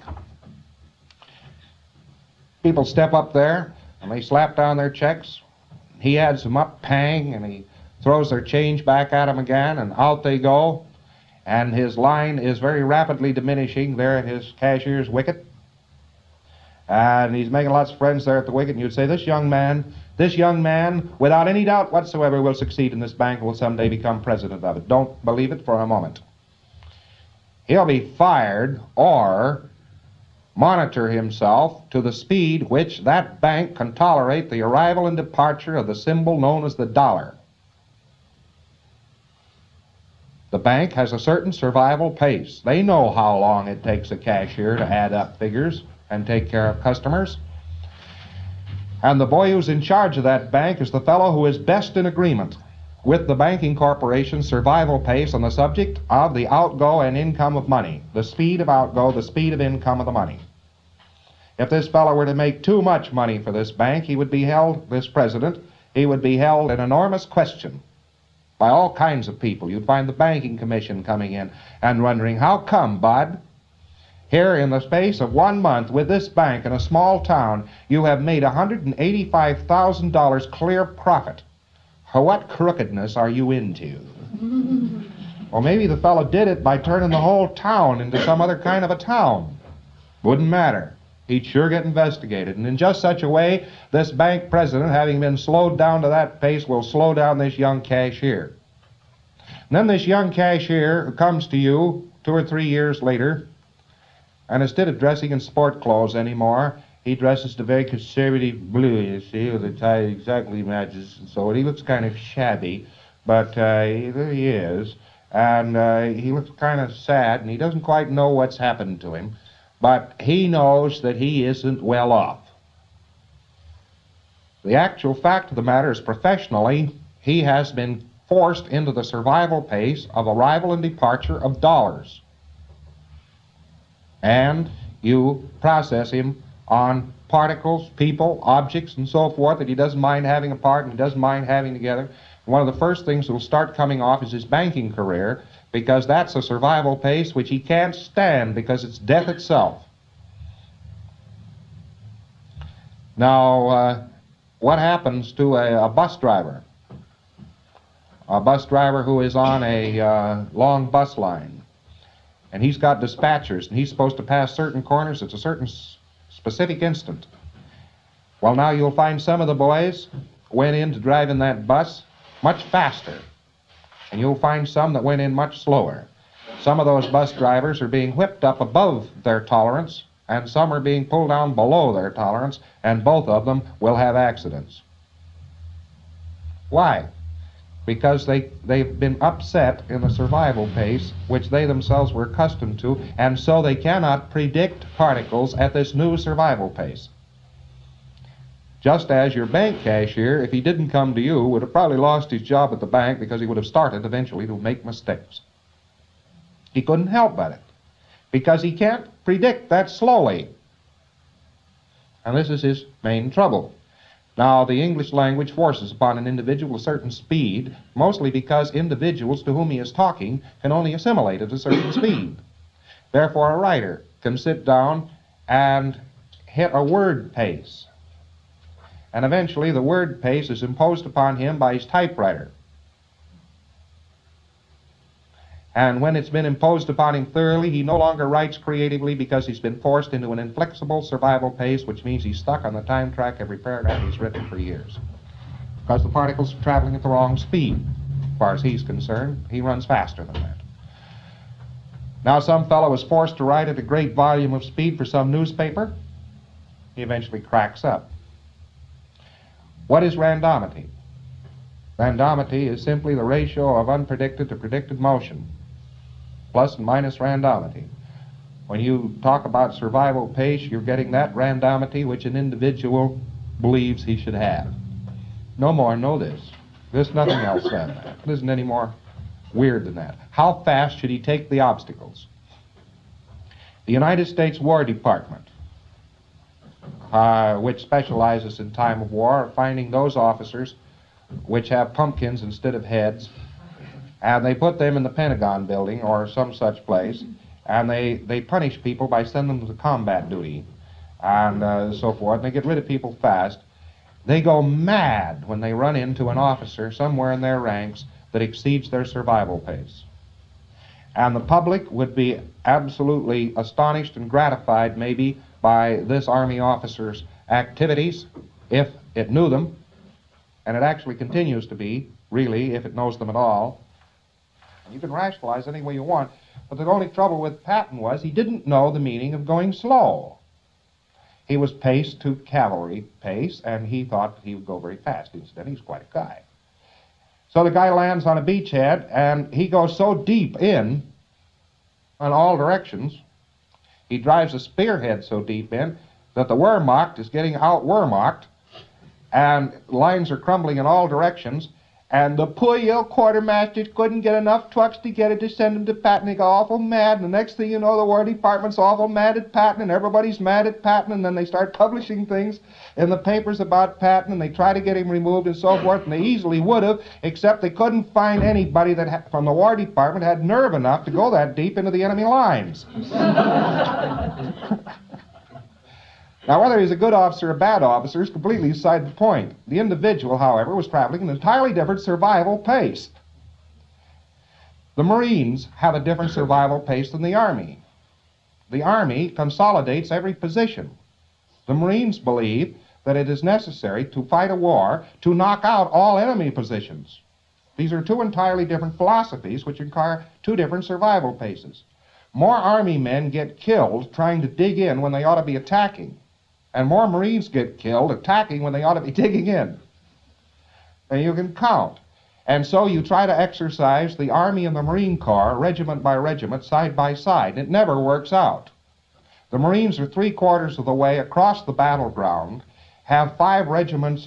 People step up there, and they slap down their checks. He adds them up, pang, and he throws their change back at them again, and out they go. And his line is very rapidly diminishing there at his cashier's wicket. And he's making lots of friends there at the wicket, and you'd say, this young man, without any doubt whatsoever, will succeed in this bank and will someday become president of it. Don't believe it for a moment. He'll be fired or monitor himself to the speed which that bank can tolerate the arrival and departure of the symbol known as the dollar. The bank has a certain survival pace. They know how long it takes a cashier to add up figures and take care of customers. And the boy who's in charge of that bank is the fellow who is best in agreement with the banking corporation's survival pace on the subject of the outgo and income of money, the speed of outgo, the speed of income of the money. If this fellow were to make too much money for this bank, this president, he would be held in enormous question by all kinds of people. You'd find the banking commission coming in and wondering, how come, Bud, here in the space of 1 month with this bank in a small town, you have made $185,000 clear profit? What crookedness are you into? Well, maybe the fellow did it by turning the whole town into some other kind of a town. Wouldn't matter. He'd sure get investigated. And in just such a way, this bank president, having been slowed down to that pace, will slow down this young cashier. And then this young cashier who comes to you 2 or 3 years later, and instead of dressing in sport clothes anymore, he dresses the very conservative blue, you see, with the tie exactly matches and so on. He looks kind of shabby, but there he is. And he looks kind of sad, and he doesn't quite know what's happened to him. But he knows that he isn't well off. The actual fact of the matter is, professionally, he has been forced into the survival pace of arrival and departure of dollars. And you process him on particles, people, objects, and so forth that he doesn't mind having apart and he doesn't mind having together. One of the first things that will start coming off is his banking career, because that's a survival pace which he can't stand, because it's death itself. Now, what happens to a bus driver? A bus driver who is on a long bus line, and he's got dispatchers, and he's supposed to pass certain corners at a certain specific instant. Well, now you'll find some of the boys went in to drive in that bus much faster, and you'll find some that went in much slower. Some of those bus drivers are being whipped up above their tolerance, and some are being pulled down below their tolerance, and both of them will have accidents. Why? Because they've been upset in the survival pace, which they themselves were accustomed to, and so they cannot predict particles at this new survival pace. Just as your bank cashier, if he didn't come to you, would have probably lost his job at the bank because he would have started eventually to make mistakes. He couldn't help but it, because he can't predict that slowly. And this is his main trouble. Now, the English language forces upon an individual a certain speed, mostly because individuals to whom he is talking can only assimilate at a certain speed. Therefore, a writer can sit down and hit a word pace. And eventually, the word pace is imposed upon him by his typewriter. And when it's been imposed upon him thoroughly, he no longer writes creatively because he's been forced into an inflexible survival pace, which means he's stuck on the time track every paragraph he's written for years. Because the particles are traveling at the wrong speed. As far as he's concerned, he runs faster than that. Now, some fellow is forced to write at a great volume of speed for some newspaper. He eventually cracks up. What is randomity? Randomity is simply the ratio of unpredicted to predicted motion, plus and minus randomity. When you talk about survival pace, you're getting that randomity which an individual believes he should have. No more, know this. There's nothing else than that. It isn't any more weird than that. How fast should he take the obstacles? The United States War Department, which specializes in time of war, are finding those officers which have pumpkins instead of heads, and they put them in the Pentagon building or some such place, and they punish people by sending them to combat duty and so forth, and they get rid of people fast. They go mad when they run into an officer somewhere in their ranks that exceeds their survival pace. And the public would be absolutely astonished and gratified maybe by this Army officer's activities if it knew them, and it actually continues to be, really, if it knows them at all. You can rationalize any way you want, but the only trouble with Patton was he didn't know the meaning of going slow. He was paced to cavalry pace, and he thought that he would go very fast. Instead, he's quite a guy. So the guy lands on a beachhead, and he goes so deep in all directions, he drives a spearhead so deep in that the Wehrmacht is getting out-Wehrmacht, and lines are crumbling in all directions, and the poor old quartermasters couldn't get enough trucks together to send them to Patton. They got awful mad, and the next thing you know, the War Department's awful mad at Patton, and everybody's mad at Patton, and then they start publishing things in the papers about Patton, and they try to get him removed and so forth, and they easily would have, except they couldn't find anybody that from the War Department had nerve enough to go that deep into the enemy lines. Now, whether he's a good officer or a bad officer is completely beside the point. The individual, however, was traveling at an entirely different survival pace. The Marines have a different survival pace than the Army. The Army consolidates every position. The Marines believe that it is necessary to fight a war to knock out all enemy positions. These are two entirely different philosophies which require two different survival paces. More Army men get killed trying to dig in when they ought to be attacking, and more Marines get killed attacking when they ought to be digging in. And you can count. And so you try to exercise the Army and the Marine Corps, regiment by regiment, side by side. It never works out. The Marines are 3/4 of the way across the battleground, have 5 regiments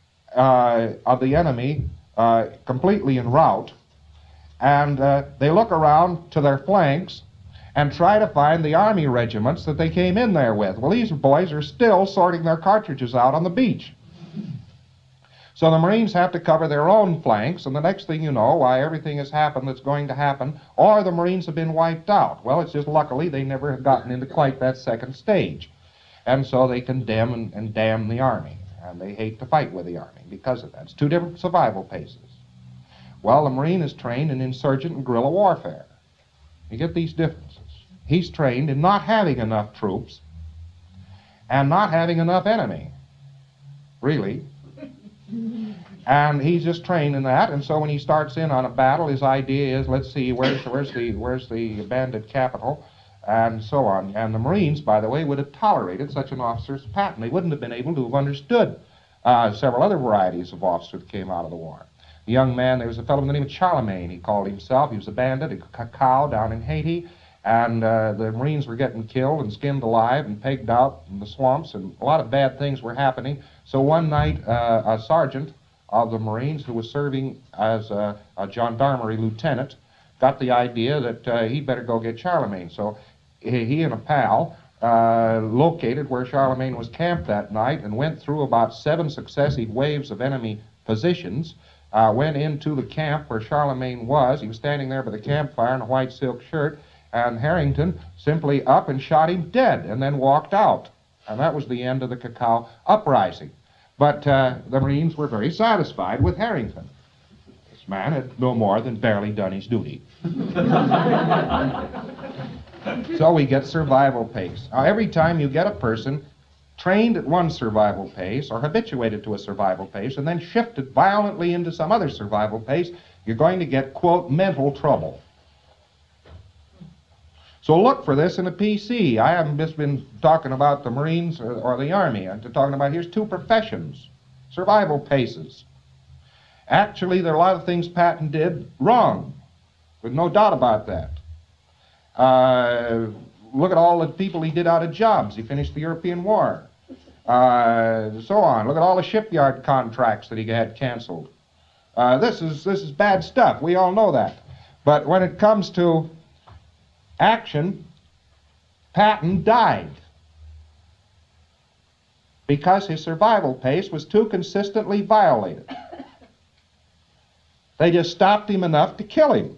of the enemy completely en route, and they look around to their flanks and try to find the Army regiments that they came in there with. Well, these boys are still sorting their cartridges out on the beach. So the Marines have to cover their own flanks, and the next thing you know, why, everything has happened that's going to happen, or the Marines have been wiped out. Well, it's just luckily they never have gotten into quite that second stage. And so they condemn and damn the Army, and they hate to fight with the Army because of that. It's two different survival paces. Well, the Marine is trained in insurgent and guerrilla warfare. You get these differences. He's trained in not having enough troops and not having enough enemy, really. And he's just trained in that, and so when he starts in on a battle, his idea is, let's see, where's the bandit capital, and so on. And the Marines, by the way, would have tolerated such an officer as Patton. They wouldn't have been able to have understood several other varieties of officer that came out of the war. The young man, there was a fellow by the name of Charlemagne, he called himself. He was a bandit, a cow down in Haiti, and the Marines were getting killed and skinned alive and pegged out in the swamps, and a lot of bad things were happening. So one night, a sergeant of the Marines who was serving as a gendarmerie lieutenant got the idea that he'd better go get Charlemagne. So he and a pal located where Charlemagne was camped that night and went through about 7 successive waves of enemy positions, went into the camp where Charlemagne was. He was standing there by the campfire in a white silk shirt, and Harrington simply up and shot him dead and then walked out. And that was the end of the Cacao uprising. But the Marines were very satisfied with Harrington. This man had no more than barely done his duty. So we get survival pace. Now, every time you get a person trained at one survival pace or habituated to a survival pace and then shifted violently into some other survival pace, you're going to get, quote, mental trouble. So look for this in a PC. I haven't just been talking about the Marines or the Army. I'm talking about, here's 2 professions, survival paces. Actually, there are a lot of things Patton did wrong. There's no doubt about that. Look at all the people he did out of jobs. He finished the European War. So on. Look at all the shipyard contracts that he had canceled. This is bad stuff. We all know that. But when it comes to action, Patton died because his survival pace was too consistently violated. They just stopped him enough to kill him.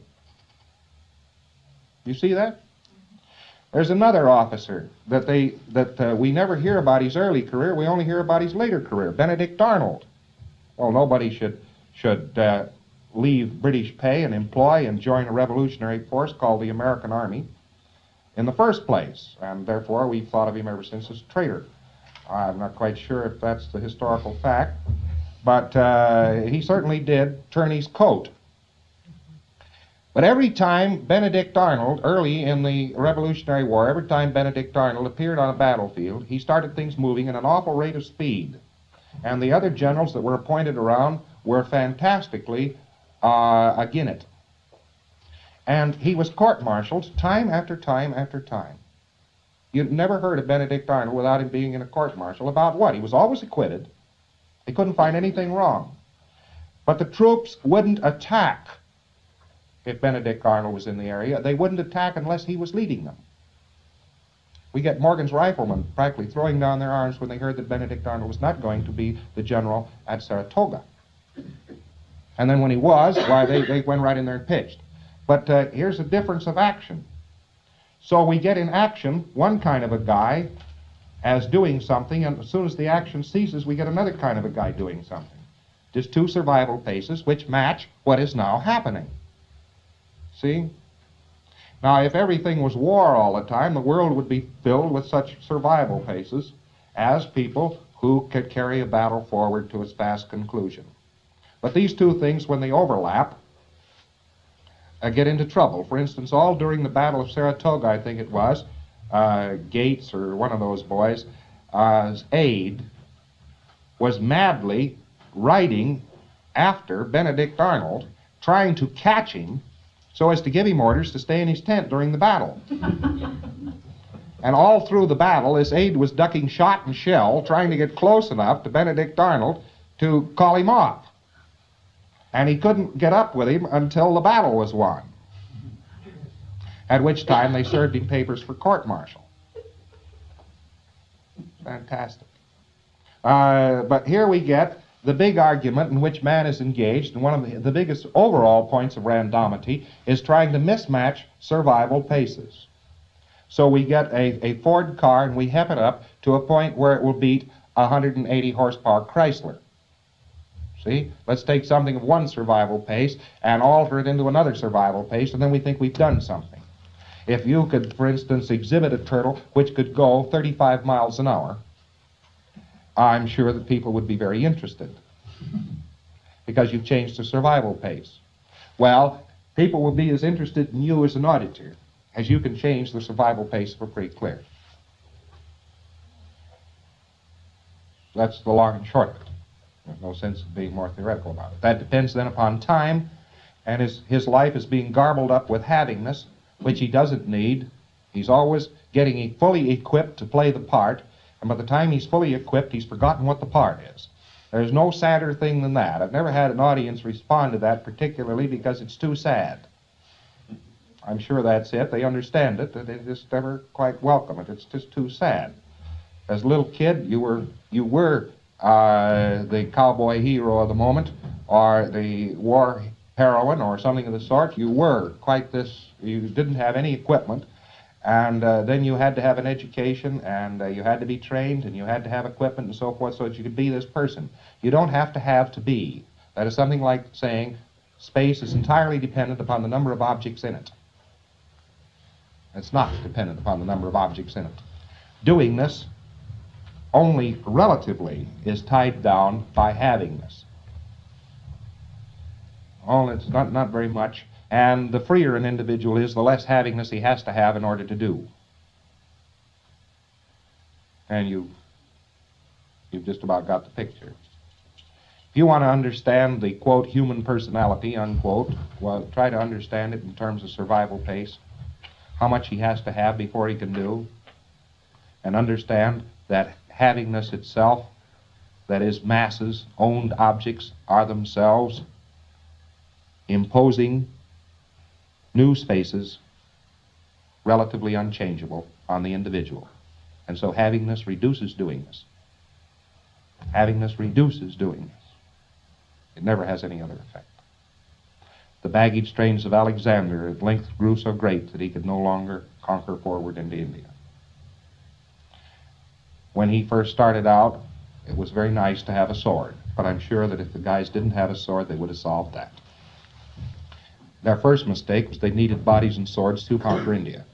You see that? There's another officer that we never hear about his early career. We only hear about his later career, Benedict Arnold. Well, nobody should leave British pay and employ and join a revolutionary force called the American Army in the first place, and therefore we've thought of him ever since as a traitor. I'm not quite sure if that's the historical fact, but he certainly did turn his coat. But every time Benedict Arnold, early in the Revolutionary War, every time Benedict Arnold appeared on a battlefield, he started things moving at an awful rate of speed. And the other generals that were appointed around were fantastically again it. And he was court-martialed time after time after time. You never heard of Benedict Arnold without him being in a court-martial. About what? He was always acquitted. They couldn't find anything wrong. But the troops wouldn't attack if Benedict Arnold was in the area. They wouldn't attack unless he was leading them. We get Morgan's riflemen practically throwing down their arms when they heard that Benedict Arnold was not going to be the general at Saratoga. And then when he was, why, they went right in there and pitched. But here's a difference of action. So we get in action one kind of a guy as doing something, and as soon as the action ceases, we get another kind of a guy doing something. Just 2 survival paces which match what is now happening. See? Now, if everything was war all the time, the world would be filled with such survival paces as people who could carry a battle forward to its fast conclusion. But these 2 things, when they overlap, get into trouble. For instance, all during the Battle of Saratoga, I think it was, Gates or one of those boys' aide was madly riding after Benedict Arnold, trying to catch him so as to give him orders to stay in his tent during the battle. And all through the battle, this aide was ducking shot and shell, trying to get close enough to Benedict Arnold to call him off. And he couldn't get up with him until the battle was won, at which time they served him papers for court-martial. Fantastic. But here we get the big argument in which man is engaged, and one of the biggest overall points of randomity is trying to mismatch survival paces. So we get a Ford car and we hep it up to a point where it will beat a 180 horsepower Chrysler. See? Let's take something of one survival pace and alter it into another survival pace, and then we think we've done something. If you could, for instance, exhibit a turtle which could go 35 miles an hour, I'm sure that people would be very interested because you've changed the survival pace. Well, people will be as interested in you as an auditor as you can change the survival pace for pretty clear. That's the long and short of it. There's no sense of being more theoretical about it. That depends then upon time, and his life is being garbled up with havingness, which he doesn't need. He's always getting fully equipped to play the part, and by the time he's fully equipped, he's forgotten what the part is. There's no sadder thing than that. I've never had an audience respond to that particularly because it's too sad. I'm sure that's it. They understand it. They just never quite welcome it. It's just too sad. As a little kid, you were the cowboy hero of the moment, or the war heroine, or something of the sort. You were quite this. You didn't have any equipment, and then you had to have an education, and you had to be trained, and you had to have equipment and so forth, so that you could be this person. You don't have to be. That is something like saying space is entirely dependent upon the number of objects in it. It's not dependent upon the number of objects in it. Doingness only relatively is tied down by havingness. Oh, it's not very much. And the freer an individual is, the less havingness he has to have in order to do. And you've just about got the picture. If you want to understand the, quote, human personality, unquote, well, try to understand it in terms of survival pace, how much he has to have before he can do, and understand that havingness itself, that is, masses, owned objects, are themselves imposing new spaces, relatively unchangeable, on the individual. And so havingness reduces doingness. Havingness reduces doingness. It never has any other effect. The baggage trains of Alexander at length grew so great that he could no longer conquer forward into India. When he first started out, it was very nice to have a sword, but I'm sure that if the guys didn't have a sword, they would have solved that. Their first mistake was they needed bodies and swords to conquer India.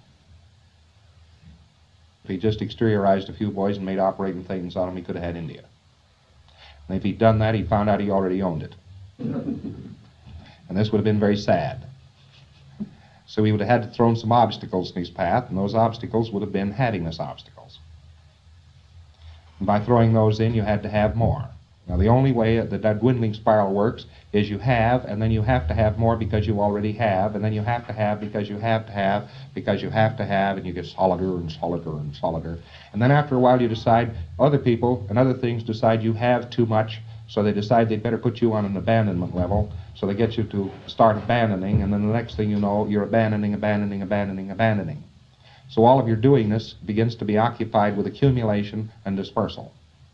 If he just exteriorized a few boys and made operating things on them, he could have had India. And if he'd done that, he found out he already owned it. And this would have been very sad. So he would have had to throw some obstacles in his path, and those obstacles would have been havingness obstacles. And by throwing those in, you had to have more. Now, the only way that dwindling spiral works is you have, and then you have to have more because you already have, and then you have to have because you have to have, because you have to have, and you get solider and solider and solider. And then after a while you decide, other people and other things decide you have too much, so they decide they'd better put you on an abandonment level, so they get you to start abandoning, and then the next thing you know, you're abandoning. So all of your doingness begins to be occupied with accumulation and dispersal.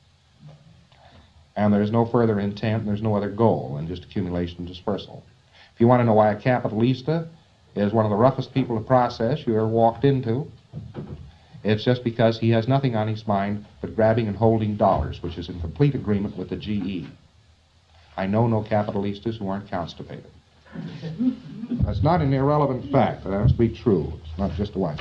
And there's no further intent, and there's no other goal than just accumulation and dispersal. If you want to know why a capitalista is one of the roughest people to process you ever walked into, it's just because he has nothing on his mind but grabbing and holding dollars, which is in complete agreement with the GE. I know no capitalistas who aren't constipated. That's not an irrelevant fact. That has to be true. It's not just a white.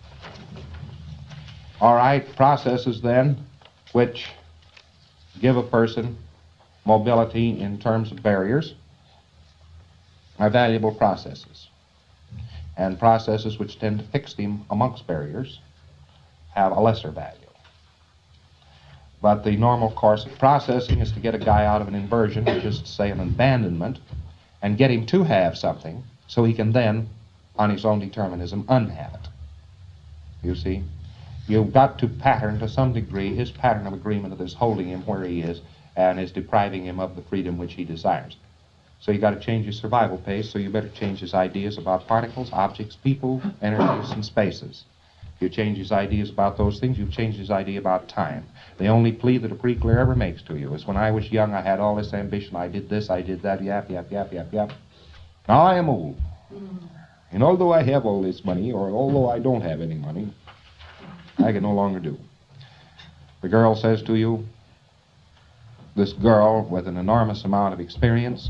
All right, processes then, which give a person mobility in terms of barriers, are valuable processes. And processes which tend to fix them amongst barriers have a lesser value. But the normal course of processing is to get a guy out of an inversion, which is to say an abandonment, and get him to have something so he can then, on his own determinism, unhave it. You see? You've got to pattern to some degree his pattern of agreement that is holding him where he is and is depriving him of the freedom which he desires. So you've got to change his survival pace, so you better change his ideas about particles, objects, people, energies, and spaces. If you change his ideas about those things, you've changed his idea about time. The only plea that a pre-clear ever makes to you is, when I was young, I had all this ambition, I did this, I did that, yap, yap, yap, yap, yap. Now I am old. And although I have all this money, or although I don't have any money, I can no longer do. The girl says to you, this girl with an enormous amount of experience,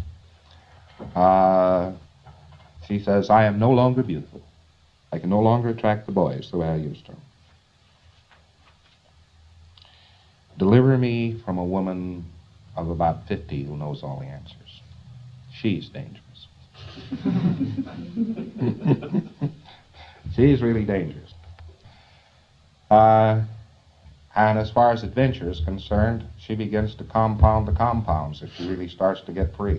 she says, I am no longer beautiful. I can no longer attract the boys the way I used to. Deliver me from a woman of about 50 who knows all the answers. She's dangerous. She's really dangerous. And as far as adventure is concerned, she begins to compound the compounds if she really starts to get free.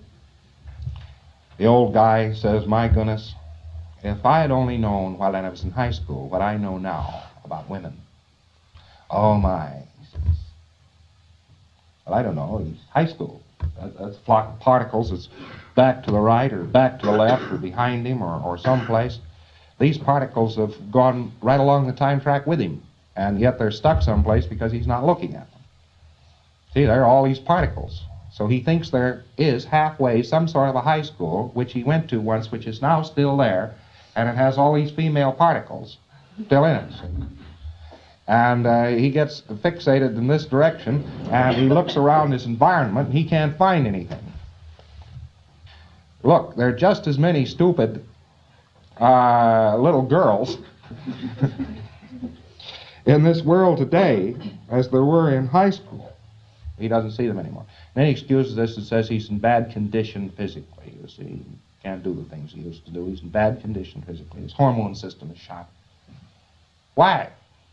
The old guy says, my goodness, if I had only known while I was in high school what I know now about women. Oh my, he says. Well, I don't know, he's high school. a flock of particles that's back to the right or back to the left or behind him or someplace. These particles have gone right along the time track with him, and yet they're stuck someplace because he's not looking at them. See, there are all these particles. So he thinks there is halfway some sort of a high school, which he went to once, which is now still there, and it has all these female particles still in it. And he gets fixated in this direction, and he looks around his environment, and he can't find anything. Look, there are just as many stupid little girls in this world today as there were in high school. He doesn't see them anymore. And then he excuses this and says he's in bad condition physically. You see, he can't do the things he used to do. He's in bad condition physically. His hormone system is shot. Why?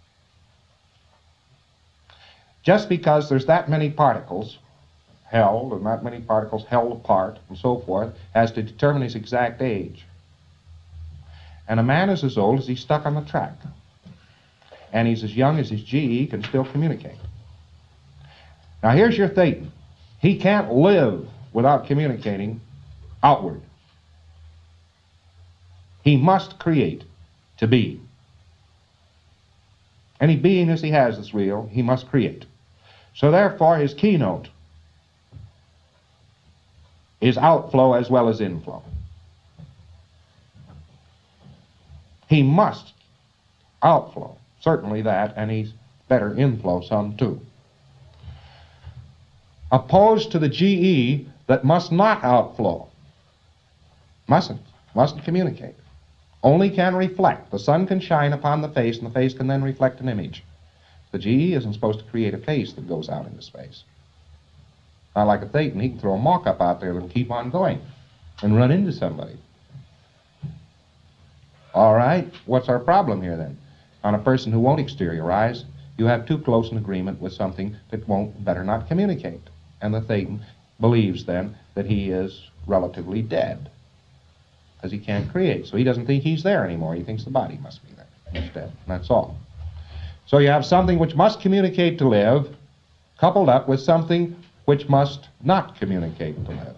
Just because there's that many particles held, and that many particles held apart, and so forth, as to determine his exact age. And a man is as old as he's stuck on the track. And he's as young as his GE can still communicate. Now here's your Thetan. He can't live without communicating outward. He must create to be. Any beingness he has that's real, he must create. So therefore his keynote is outflow as well as inflow. He must outflow, certainly that, and he's better inflow some too. Opposed to the GE that must not outflow. Mustn't communicate. Only can reflect. The sun can shine upon the face, and the face can then reflect an image. The GE isn't supposed to create a face that goes out into space. Not like a Thetan, he can throw a mock-up out there and keep on going and run into somebody. All right, what's our problem here then? On a person who won't exteriorize, you have too close an agreement with something that better not communicate. And the Thetan believes then that he is relatively dead, because he can't create. So he doesn't think he's there anymore. He thinks the body must be there instead. And that's all. So you have something which must communicate to live, coupled up with something which must not communicate to live.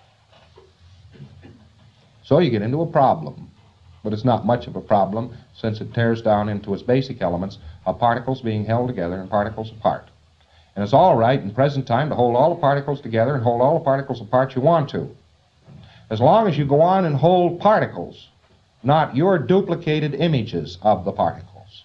So you get into a problem. But it's not much of a problem, since it tears down into its basic elements of particles being held together and particles apart. And it's all right in present time to hold all the particles together and hold all the particles apart you want to, as long as you go on and hold particles, not your duplicated images of the particles.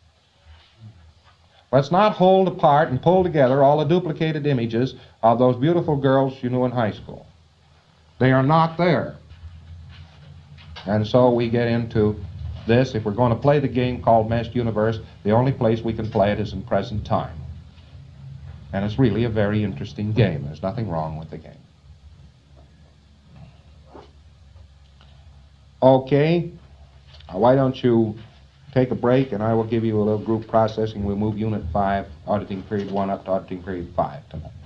Let's not hold apart and pull together all the duplicated images of those beautiful girls you knew in high school. They are not there. And so we get into this. If we're going to play the game called Meshed Universe, the only place we can play it is in present time. And it's really a very interesting game. There's nothing wrong with the game. Okay, why don't you take a break, and I will give you a little group processing. We'll move Unit 5, auditing period 1, up to auditing period 5 tonight.